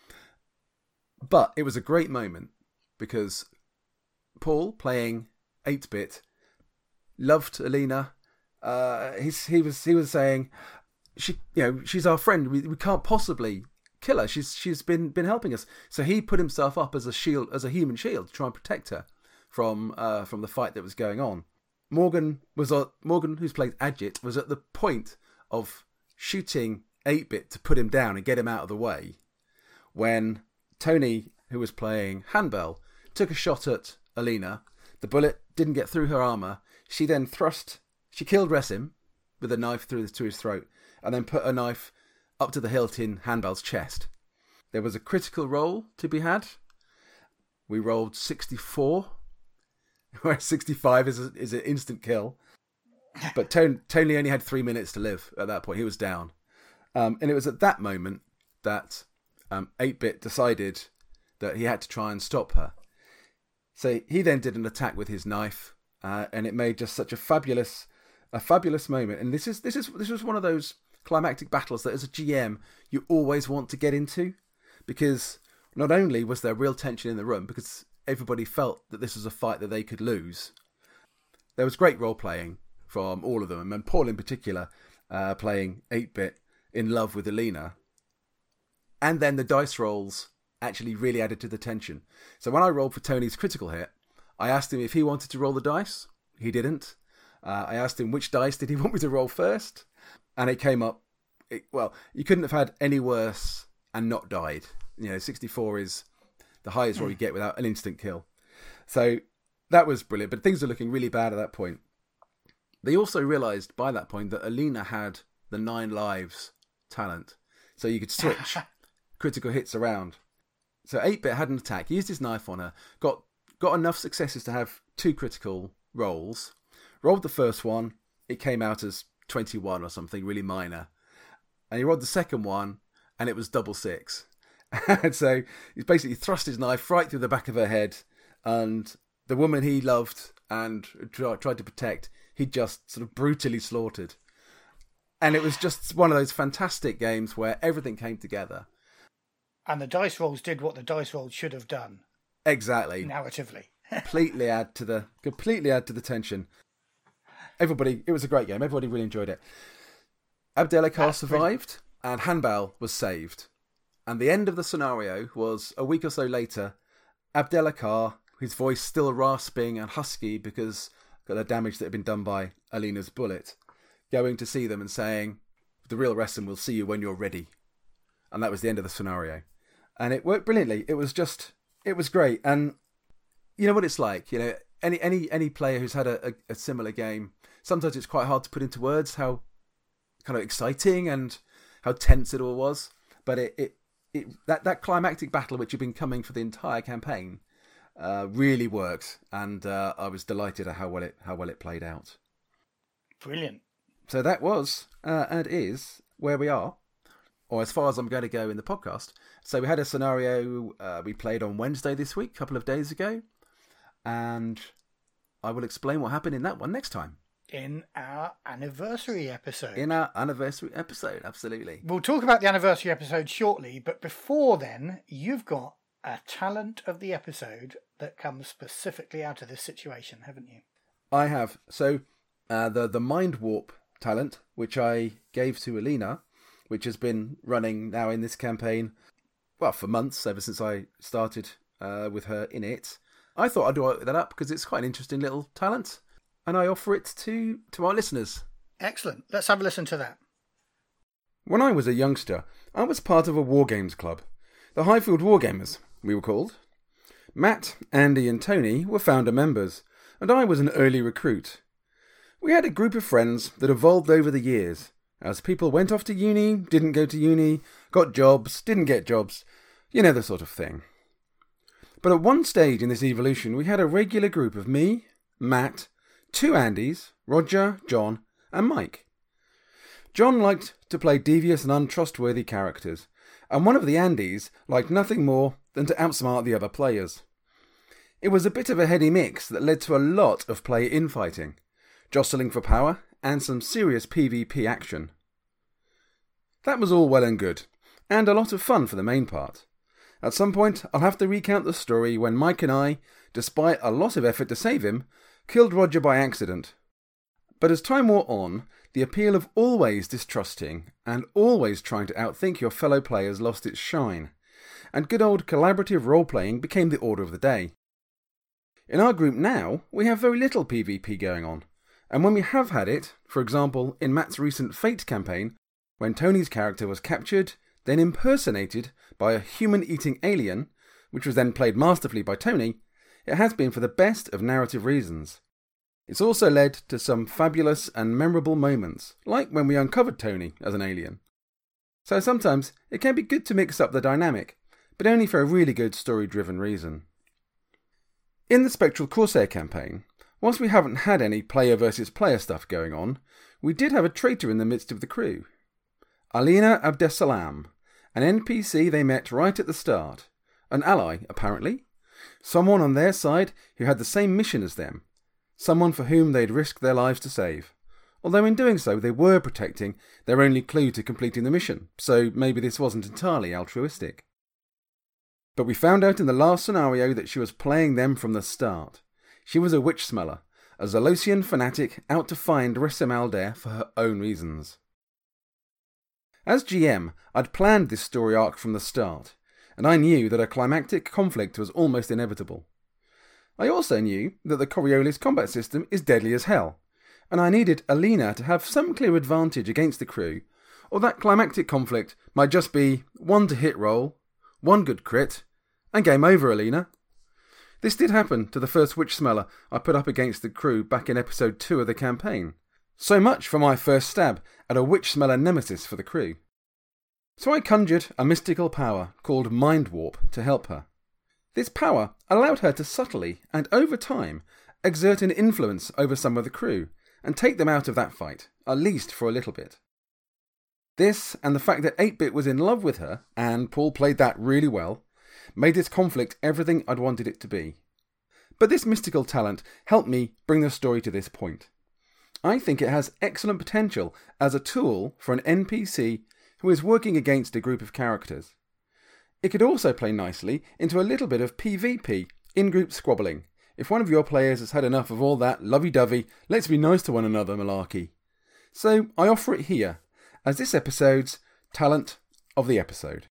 But it was a great moment because Paul, playing 8-bit, loved Alina. He was saying, she's our friend. We can't possibly kill her. She's been helping us. So he put himself up as a shield, as a human shield, to try and protect her from the fight that was going on. Morgan, who's played Adjit, was at the point of shooting 8-bit to put him down and get him out of the way when Tony, who was playing Handbell, took a shot at Alina. The bullet didn't get through her armour. She then she killed Resim with a knife through his throat and then put a knife up to the hilt in Handbell's chest. There was a critical roll to be had. We rolled 64, where 65 is an instant kill. But Tony only had 3 minutes to live at that point. He was down. And it was at that moment that 8-bit decided that he had to try and stop her. So he then did an attack with his knife, and it made just such a fabulous moment. And this was one of those climactic battles that as a GM you always want to get into, because not only was there real tension in the room because everybody felt that this was a fight that they could lose, there was great role playing from all of them, and Paul in particular playing 8-bit in love with Alina. And then the dice rolls actually really added to the tension. So when I rolled for Tony's critical hit, I asked him if he wanted to roll the dice. He didn't. I asked him which dice did he want me to roll first, and it came up. You couldn't have had any worse and not died. 64 is the highest roll you get without an instant kill. So that was brilliant, but things were looking really bad at that point. They also realised by that point that Alina had the 9 lives talent, so you could switch critical hits around. So 8-bit had an attack. He used his knife on her, got enough successes to have 2 critical rolls. Rolled the first one, it came out as 21 or something really minor. And he rolled the second one, and it was double 6. And so he basically thrust his knife right through the back of her head, and the woman he loved and tried to protect, he just sort of brutally slaughtered. And it was just one of those fantastic games where everything came together. And the dice rolls did what the dice rolls should have done. Exactly. Narratively. completely add to the tension. It was a great game. Everybody really enjoyed it. Abdelakar survived, and Handbell was saved. And the end of the scenario was a week or so later, Abdelakar, his voice still rasping and husky because of the damage that had been done by Alina's bullet, going to see them and saying, "The real Resim will see you when you're ready." And that was the end of the scenario. And it worked brilliantly. It was great. And you know what it's like, any player who's had a similar game, sometimes it's quite hard to put into words how kind of exciting and how tense it all was. But that climactic battle, which had been coming for the entire campaign, really worked, and I was delighted at how well it played out. Brilliant. So that was and is where we are, or as far as I'm going to go in the podcast. So we had a scenario we played on Wednesday this week, a couple of days ago, and I will explain what happened in that one next time. In our anniversary episode. Absolutely. We'll talk about the anniversary episode shortly, but before then, you've got a talent of the episode that comes specifically out of this situation, haven't you? I have. So the Mind Warp talent, which I gave to Alina, which has been running now in this campaign, well, for months, ever since I started with her in it. I thought I'd do that up because it's quite an interesting little talent, and I offer it to our listeners. Excellent. Let's have a listen to that. When I was a youngster, I was part of a war games club. The Highfield Wargamers, we were called. Matt, Andy and Tony were founder members, and I was an early recruit. We had a group of friends that evolved over the years, as people went off to uni, didn't go to uni, got jobs, didn't get jobs, the sort of thing. But at one stage in this evolution, we had a regular group of me, Matt, 2 Andys, Roger, John, and Mike. John liked to play devious and untrustworthy characters, and one of the Andys liked nothing more than to outsmart the other players. It was a bit of a heady mix that led to a lot of player infighting, jostling for power, and some serious PvP action. That was all well and good, and a lot of fun for the main part. At some point, I'll have to recount the story when Mike and I, despite a lot of effort to save him, killed Roger by accident. But as time wore on, the appeal of always distrusting and always trying to outthink your fellow players lost its shine, and good old collaborative role-playing became the order of the day. In our group now, we have very little PvP going on, and when we have had it, for example in Matt's recent Fate campaign, when Tony's character was captured, then impersonated by a human-eating alien, which was then played masterfully by Tony, it has been for the best of narrative reasons. It's also led to some fabulous and memorable moments, like when we uncovered Tony as an alien. So sometimes it can be good to mix up the dynamic, but only for a really good story-driven reason. In the Spectral Corsair campaign, whilst we haven't had any player versus player stuff going on, we did have a traitor in the midst of the crew. Alina Abdesalam, an NPC they met right at the start, an ally apparently, someone on their side who had the same mission as them, someone for whom they'd risked their lives to save, although in doing so they were protecting their only clue to completing the mission, so maybe this wasn't entirely altruistic. But we found out in the last scenario that she was playing them from the start. She was a witch smeller, a Zalosian fanatic out to find Rissam Aldair for her own reasons. As GM, I'd planned this story arc from the start, and I knew that a climactic conflict was almost inevitable. I also knew that the Coriolis combat system is deadly as hell, and I needed Alina to have some clear advantage against the crew, or that climactic conflict might just be one to hit roll, one good crit, and game over, Alina. This did happen to the first witch smeller I put up against the crew back in episode 2 of the campaign. So much for my first stab at a witch smeller nemesis for the crew. So I conjured a mystical power called Mind Warp to help her. This power allowed her to subtly, and over time, exert an influence over some of the crew, and take them out of that fight, at least for a little bit. This, and the fact that 8-Bit was in love with her, and Paul played that really well, made this conflict everything I'd wanted it to be. But this mystical talent helped me bring the story to this point. I think it has excellent potential as a tool for an NPC who is working against a group of characters. It could also play nicely into a little bit of PvP, in-group squabbling, if one of your players has had enough of all that lovey-dovey, let's be nice to one another malarkey. So I offer it here, as this episode's Talent of the Episode.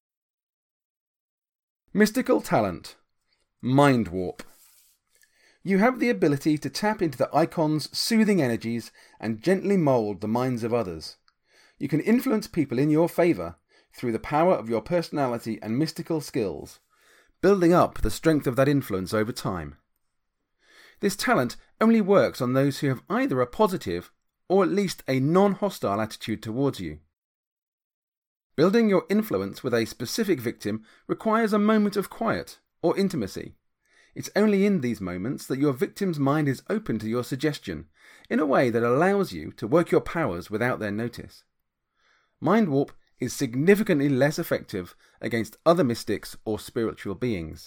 Mystical Talent. Mind Warp. You have the ability to tap into the icon's soothing energies and gently mould the minds of others. You can influence people in your favour through the power of your personality and mystical skills, building up the strength of that influence over time. This talent only works on those who have either a positive or at least a non-hostile attitude towards you. Building your influence with a specific victim requires a moment of quiet or intimacy. It's only in these moments that your victim's mind is open to your suggestion, in a way that allows you to work your powers without their notice. Mind Warp is significantly less effective against other mystics or spiritual beings.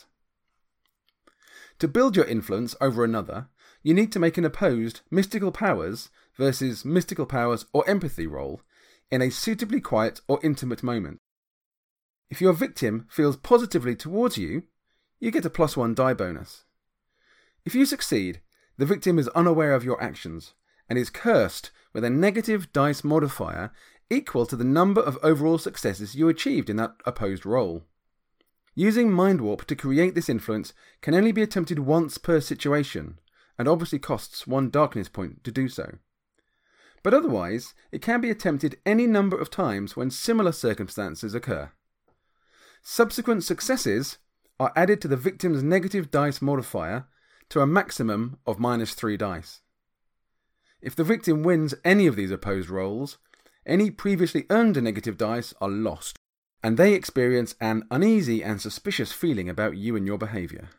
To build your influence over another, you need to make an opposed mystical powers versus mystical powers or empathy roll in a suitably quiet or intimate moment. If your victim feels positively towards you, you get a +1 die bonus. If you succeed, the victim is unaware of your actions and is cursed with a negative dice modifier equal to the number of overall successes you achieved in that opposed roll. Using Mind Warp to create this influence can only be attempted once per situation, and obviously costs 1 darkness point to do so. But otherwise, it can be attempted any number of times when similar circumstances occur. Subsequent successes are added to the victim's negative dice modifier to a maximum of -3 dice. If the victim wins any of these opposed rolls, any previously earned negative dice are lost, and they experience an uneasy and suspicious feeling about you and your behaviour.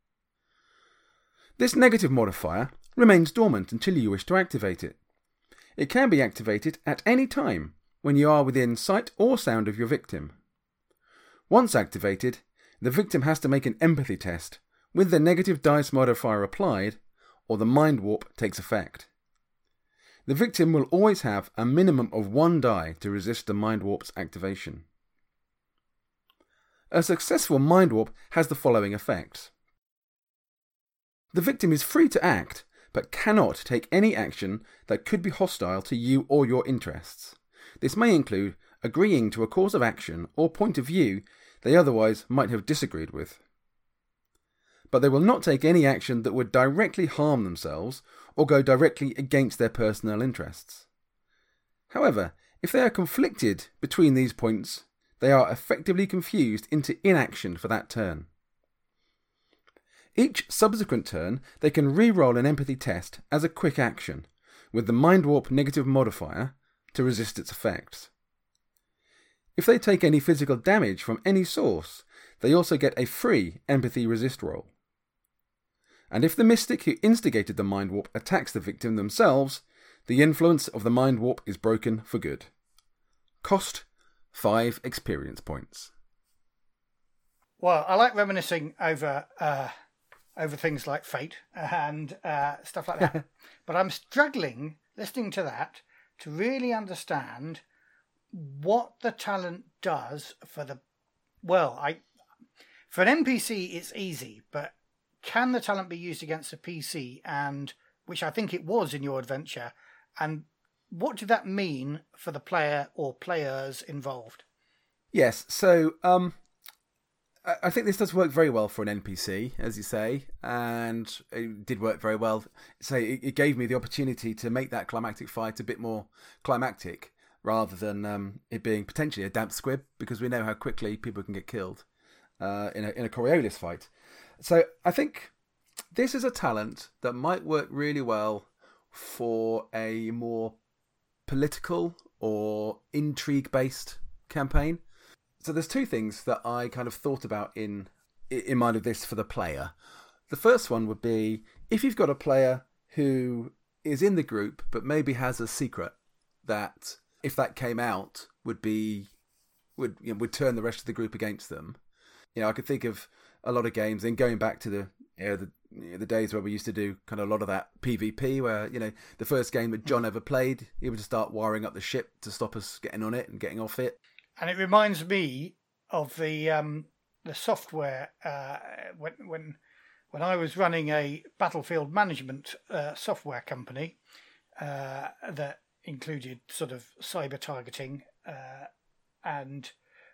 This negative modifier remains dormant until you wish to activate it. It can be activated at any time when you are within sight or sound of your victim. Once activated, the victim has to make an empathy test, with the negative dice modifier applied, or the mind warp takes effect. The victim will always have a minimum of 1 die to resist the mind warp's activation. A successful mind warp has the following effects. The victim is free to act, but cannot take any action that could be hostile to you or your interests. This may include agreeing to a course of action or point of view they otherwise might have disagreed with. But they will not take any action that would directly harm themselves or go directly against their personal interests. However, if they are conflicted between these points, they are effectively confused into inaction for that turn. Each subsequent turn, they can re-roll an empathy test as a quick action, with the Mind Warp negative modifier to resist its effects. If they take any physical damage from any source, they also get a free empathy resist roll. And if the mystic who instigated the Mind Warp attacks the victim themselves, the influence of the Mind Warp is broken for good. Cost 5 experience points. Well, I like reminiscing over things like Fate and stuff like that. But I'm struggling, listening to that, to really understand what the talent does for the... Well, for an NPC, it's easy, but can the talent be used against a PC, and which I think it was in your adventure, and what did that mean for the player or players involved? Yes, so I think this does work very well for an NPC, as you say, and it did work very well. So it gave me the opportunity to make that climactic fight a bit more climactic, rather than it being potentially a damp squib, because we know how quickly people can get killed in a Coriolis fight. So I think this is a talent that might work really well for a more political or intrigue-based campaign. So there's 2 things that I kind of thought about in mind of this for the player. The first one would be, if you've got a player who is in the group but maybe has a secret that, if that came out, would turn the rest of the group against them. I could think of a lot of games, and going back to the days where we used to do kind of a lot of that PvP, where the first game that John ever played, he would just start wiring up the ship to stop us getting on it and getting off it. And it reminds me of the software when I was running a battlefield management software company that included sort of cyber targeting, and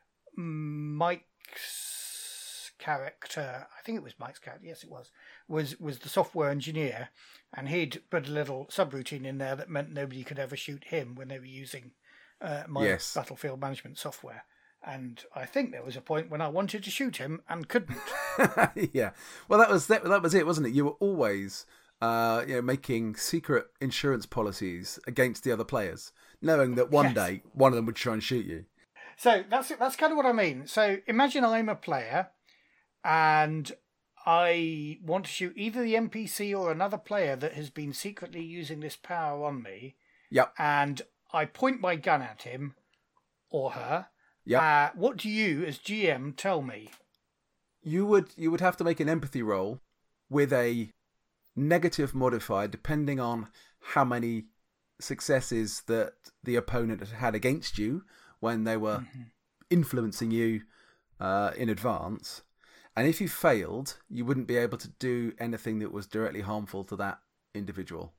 Mike's character, I think it was Mike's character, yes it was the software engineer, and he'd put a little subroutine in there that meant nobody could ever shoot him when they were using my battlefield management software. And I think there was a point when I wanted to shoot him and couldn't. Yeah, well, that was it, wasn't it? You were always making secret insurance policies against the other players, knowing that one day one of them would try and shoot you. So that's kind of what I mean. So imagine I'm a player and I want to shoot either the NPC or another player that has been secretly using this power on me. Yep. And I point my gun at him or her. Yep. What do you, as GM, tell me? You would have to make an empathy roll with a negative modifier, depending on how many successes that the opponent had against you when they were influencing you in advance. And if you failed, you wouldn't be able to do anything that was directly harmful to that individual.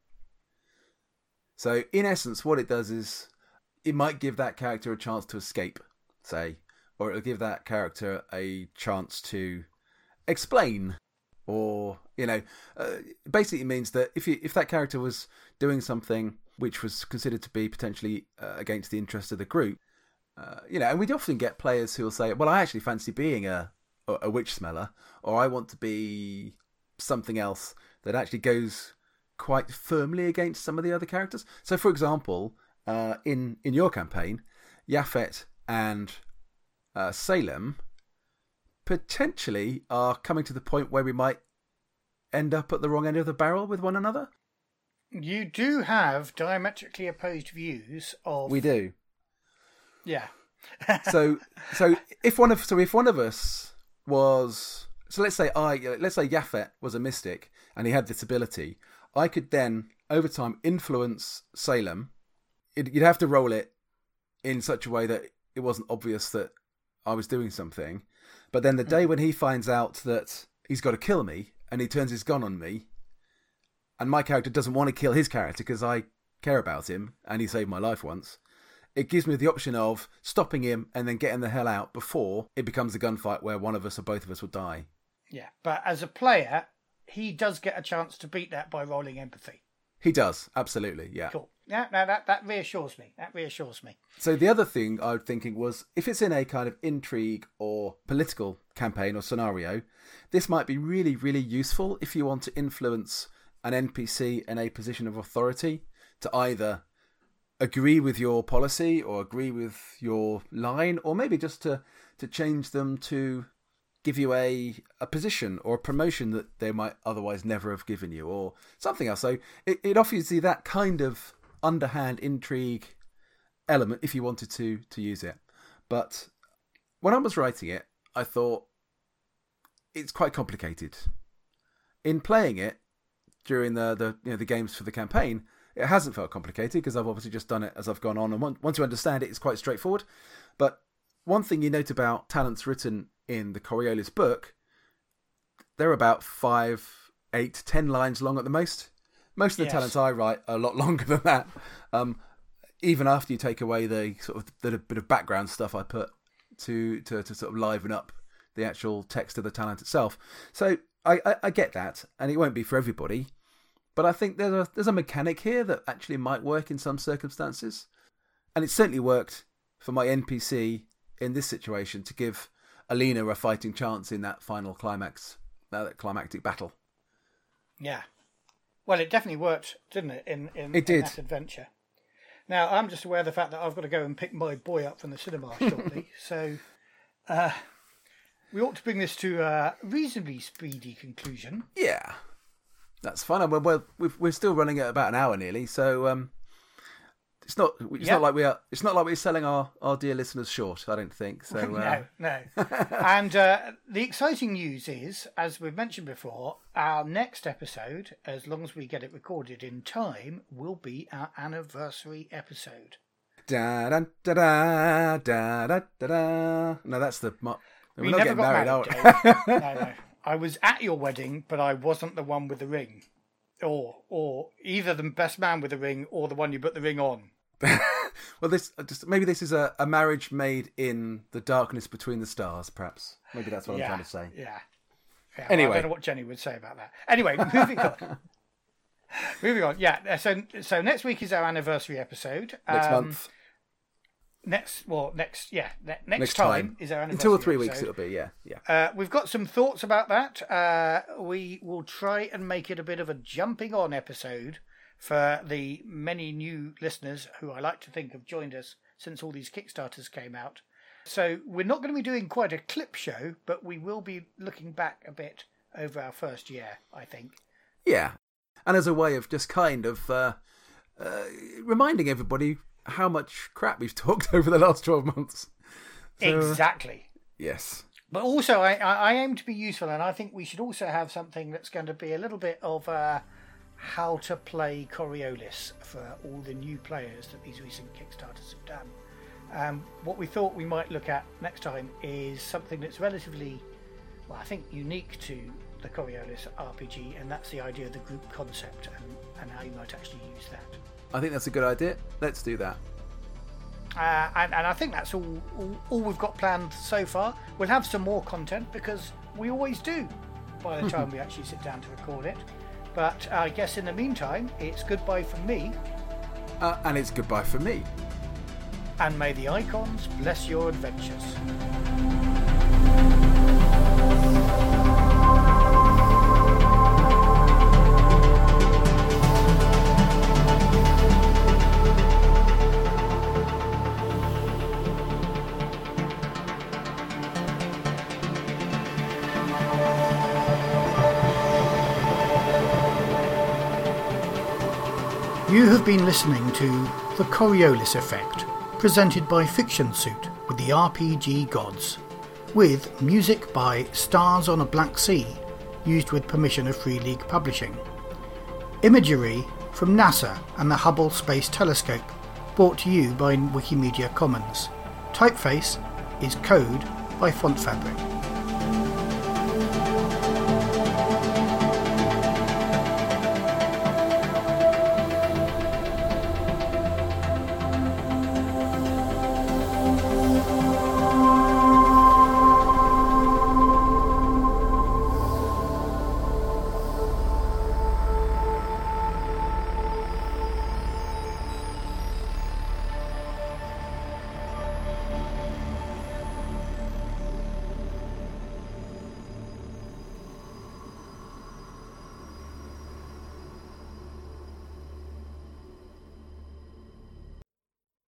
So, in essence, what it does is it might give that character a chance to escape, say, or it'll give that character a chance to explain, or basically it means that if that character was doing something which was considered to be potentially against the interests of the group, and we'd often get players who will say, "Well, I actually fancy being a witch smeller, or I want to be something else that actually goes quite firmly against some of the other characters." So, for example, in your campaign, Yaphet and Salem potentially are coming to the point where we might end up at the wrong end of the barrel with one another. You do have diametrically opposed views of... We do. Yeah. so if one of us was So let's say Yaphet was a mystic and he had this ability. I could then, over time, influence Salem. You'd have to roll it in such a way that it wasn't obvious that I was doing something. But then the day when he finds out that he's got to kill me and he turns his gun on me, and my character doesn't want to kill his character because I care about him and he saved my life once, it gives me the option of stopping him and then getting the hell out before it becomes a gunfight where one of us or both of us will die. Yeah, but as a player, he does get a chance to beat that by rolling empathy. He does, absolutely, yeah. Cool. Yeah, no, that reassures me. So the other thing I was thinking was, if it's in a kind of intrigue or political campaign or scenario, this might be really, really useful if you want to influence an NPC in a position of authority to either agree with your policy or agree with your line, or maybe just to change them to give you a position or a promotion that they might otherwise never have given you, or something else. So it offers you that kind of underhand intrigue element if you wanted to use it. But when I was writing it, I thought it's quite complicated. In playing it during the games for the campaign, it hasn't felt complicated because I've obviously just done it as I've gone on, and once you understand it, it's quite straightforward. But one thing you note about talents written in the Coriolis book, they're about 5, 8, 10 lines long at the most. Most of the talents I write are a lot longer than that. Even after you take away the sort of the bit of background stuff I put to sort of liven up the actual text of the talent itself. So I get that, and it won't be for everybody. But I think there's a mechanic here that actually might work in some circumstances. And it certainly worked for my NPC in this situation to give Alina a fighting chance in that final climax, that climactic battle. Yeah. Well, it definitely worked, didn't it, in it did. that adventure. Now, I'm just aware of the fact that I've got to go and pick my boy up from the cinema shortly. So we ought to bring this to a reasonably speedy conclusion. Yeah. That's fine. Well, we're still running at about an hour nearly, so it's not like we're selling our dear listeners short. I don't think so. No. And the exciting news is, as we've mentioned before, our next episode, as long as we get it recorded in time, will be our anniversary episode. Da da da da da da da. No, that's the. We never got married, Dave. No. I was at your wedding, but I wasn't the one with the ring. Or either the best man with the ring or the one you put the ring on. Well, maybe this is a marriage made in the darkness between the stars, perhaps. Maybe that's what I'm trying to say. Yeah. Anyway. Well, I don't know what Jenny would say about that. Anyway, moving on. Yeah, so next week is our anniversary episode. Next month. Next time is our anniversary. In 2 or 3 weeks episode. it'll be, yeah. We've got some thoughts about that. We will try and make it a bit of a jumping on episode for the many new listeners who I like to think have joined us since all these Kickstarters came out. So we're not going to be doing quite a clip show, but we will be looking back a bit over our first year, I think. Yeah, and as a way of just kind of reminding everybody how much crap we've talked over the last 12 months. So, exactly. Yes. But also, I aim to be useful, and I think we should also have something that's going to be a little bit of how to play Coriolis for all the new players that these recent Kickstarters have done. What we thought we might look at next time is something that's relatively, well, I think unique to the Coriolis RPG, and that's the idea of the group concept and how you might actually use that. I think that's a good idea. Let's do that. And I think that's all we've got planned so far. We'll have some more content because we always do by the time we actually sit down to record it. But I guess in the meantime, it's goodbye from me. And it's goodbye from me. And may the icons bless your adventures. You have been listening to The Coriolis Effect, presented by Fiction Suit with the RPG Gods. with music by Stars on a Black Sea, used with permission of Free League Publishing. Imagery from NASA and the Hubble Space Telescope, brought to you by Wikimedia Commons. Typeface is Code by Font Fabric.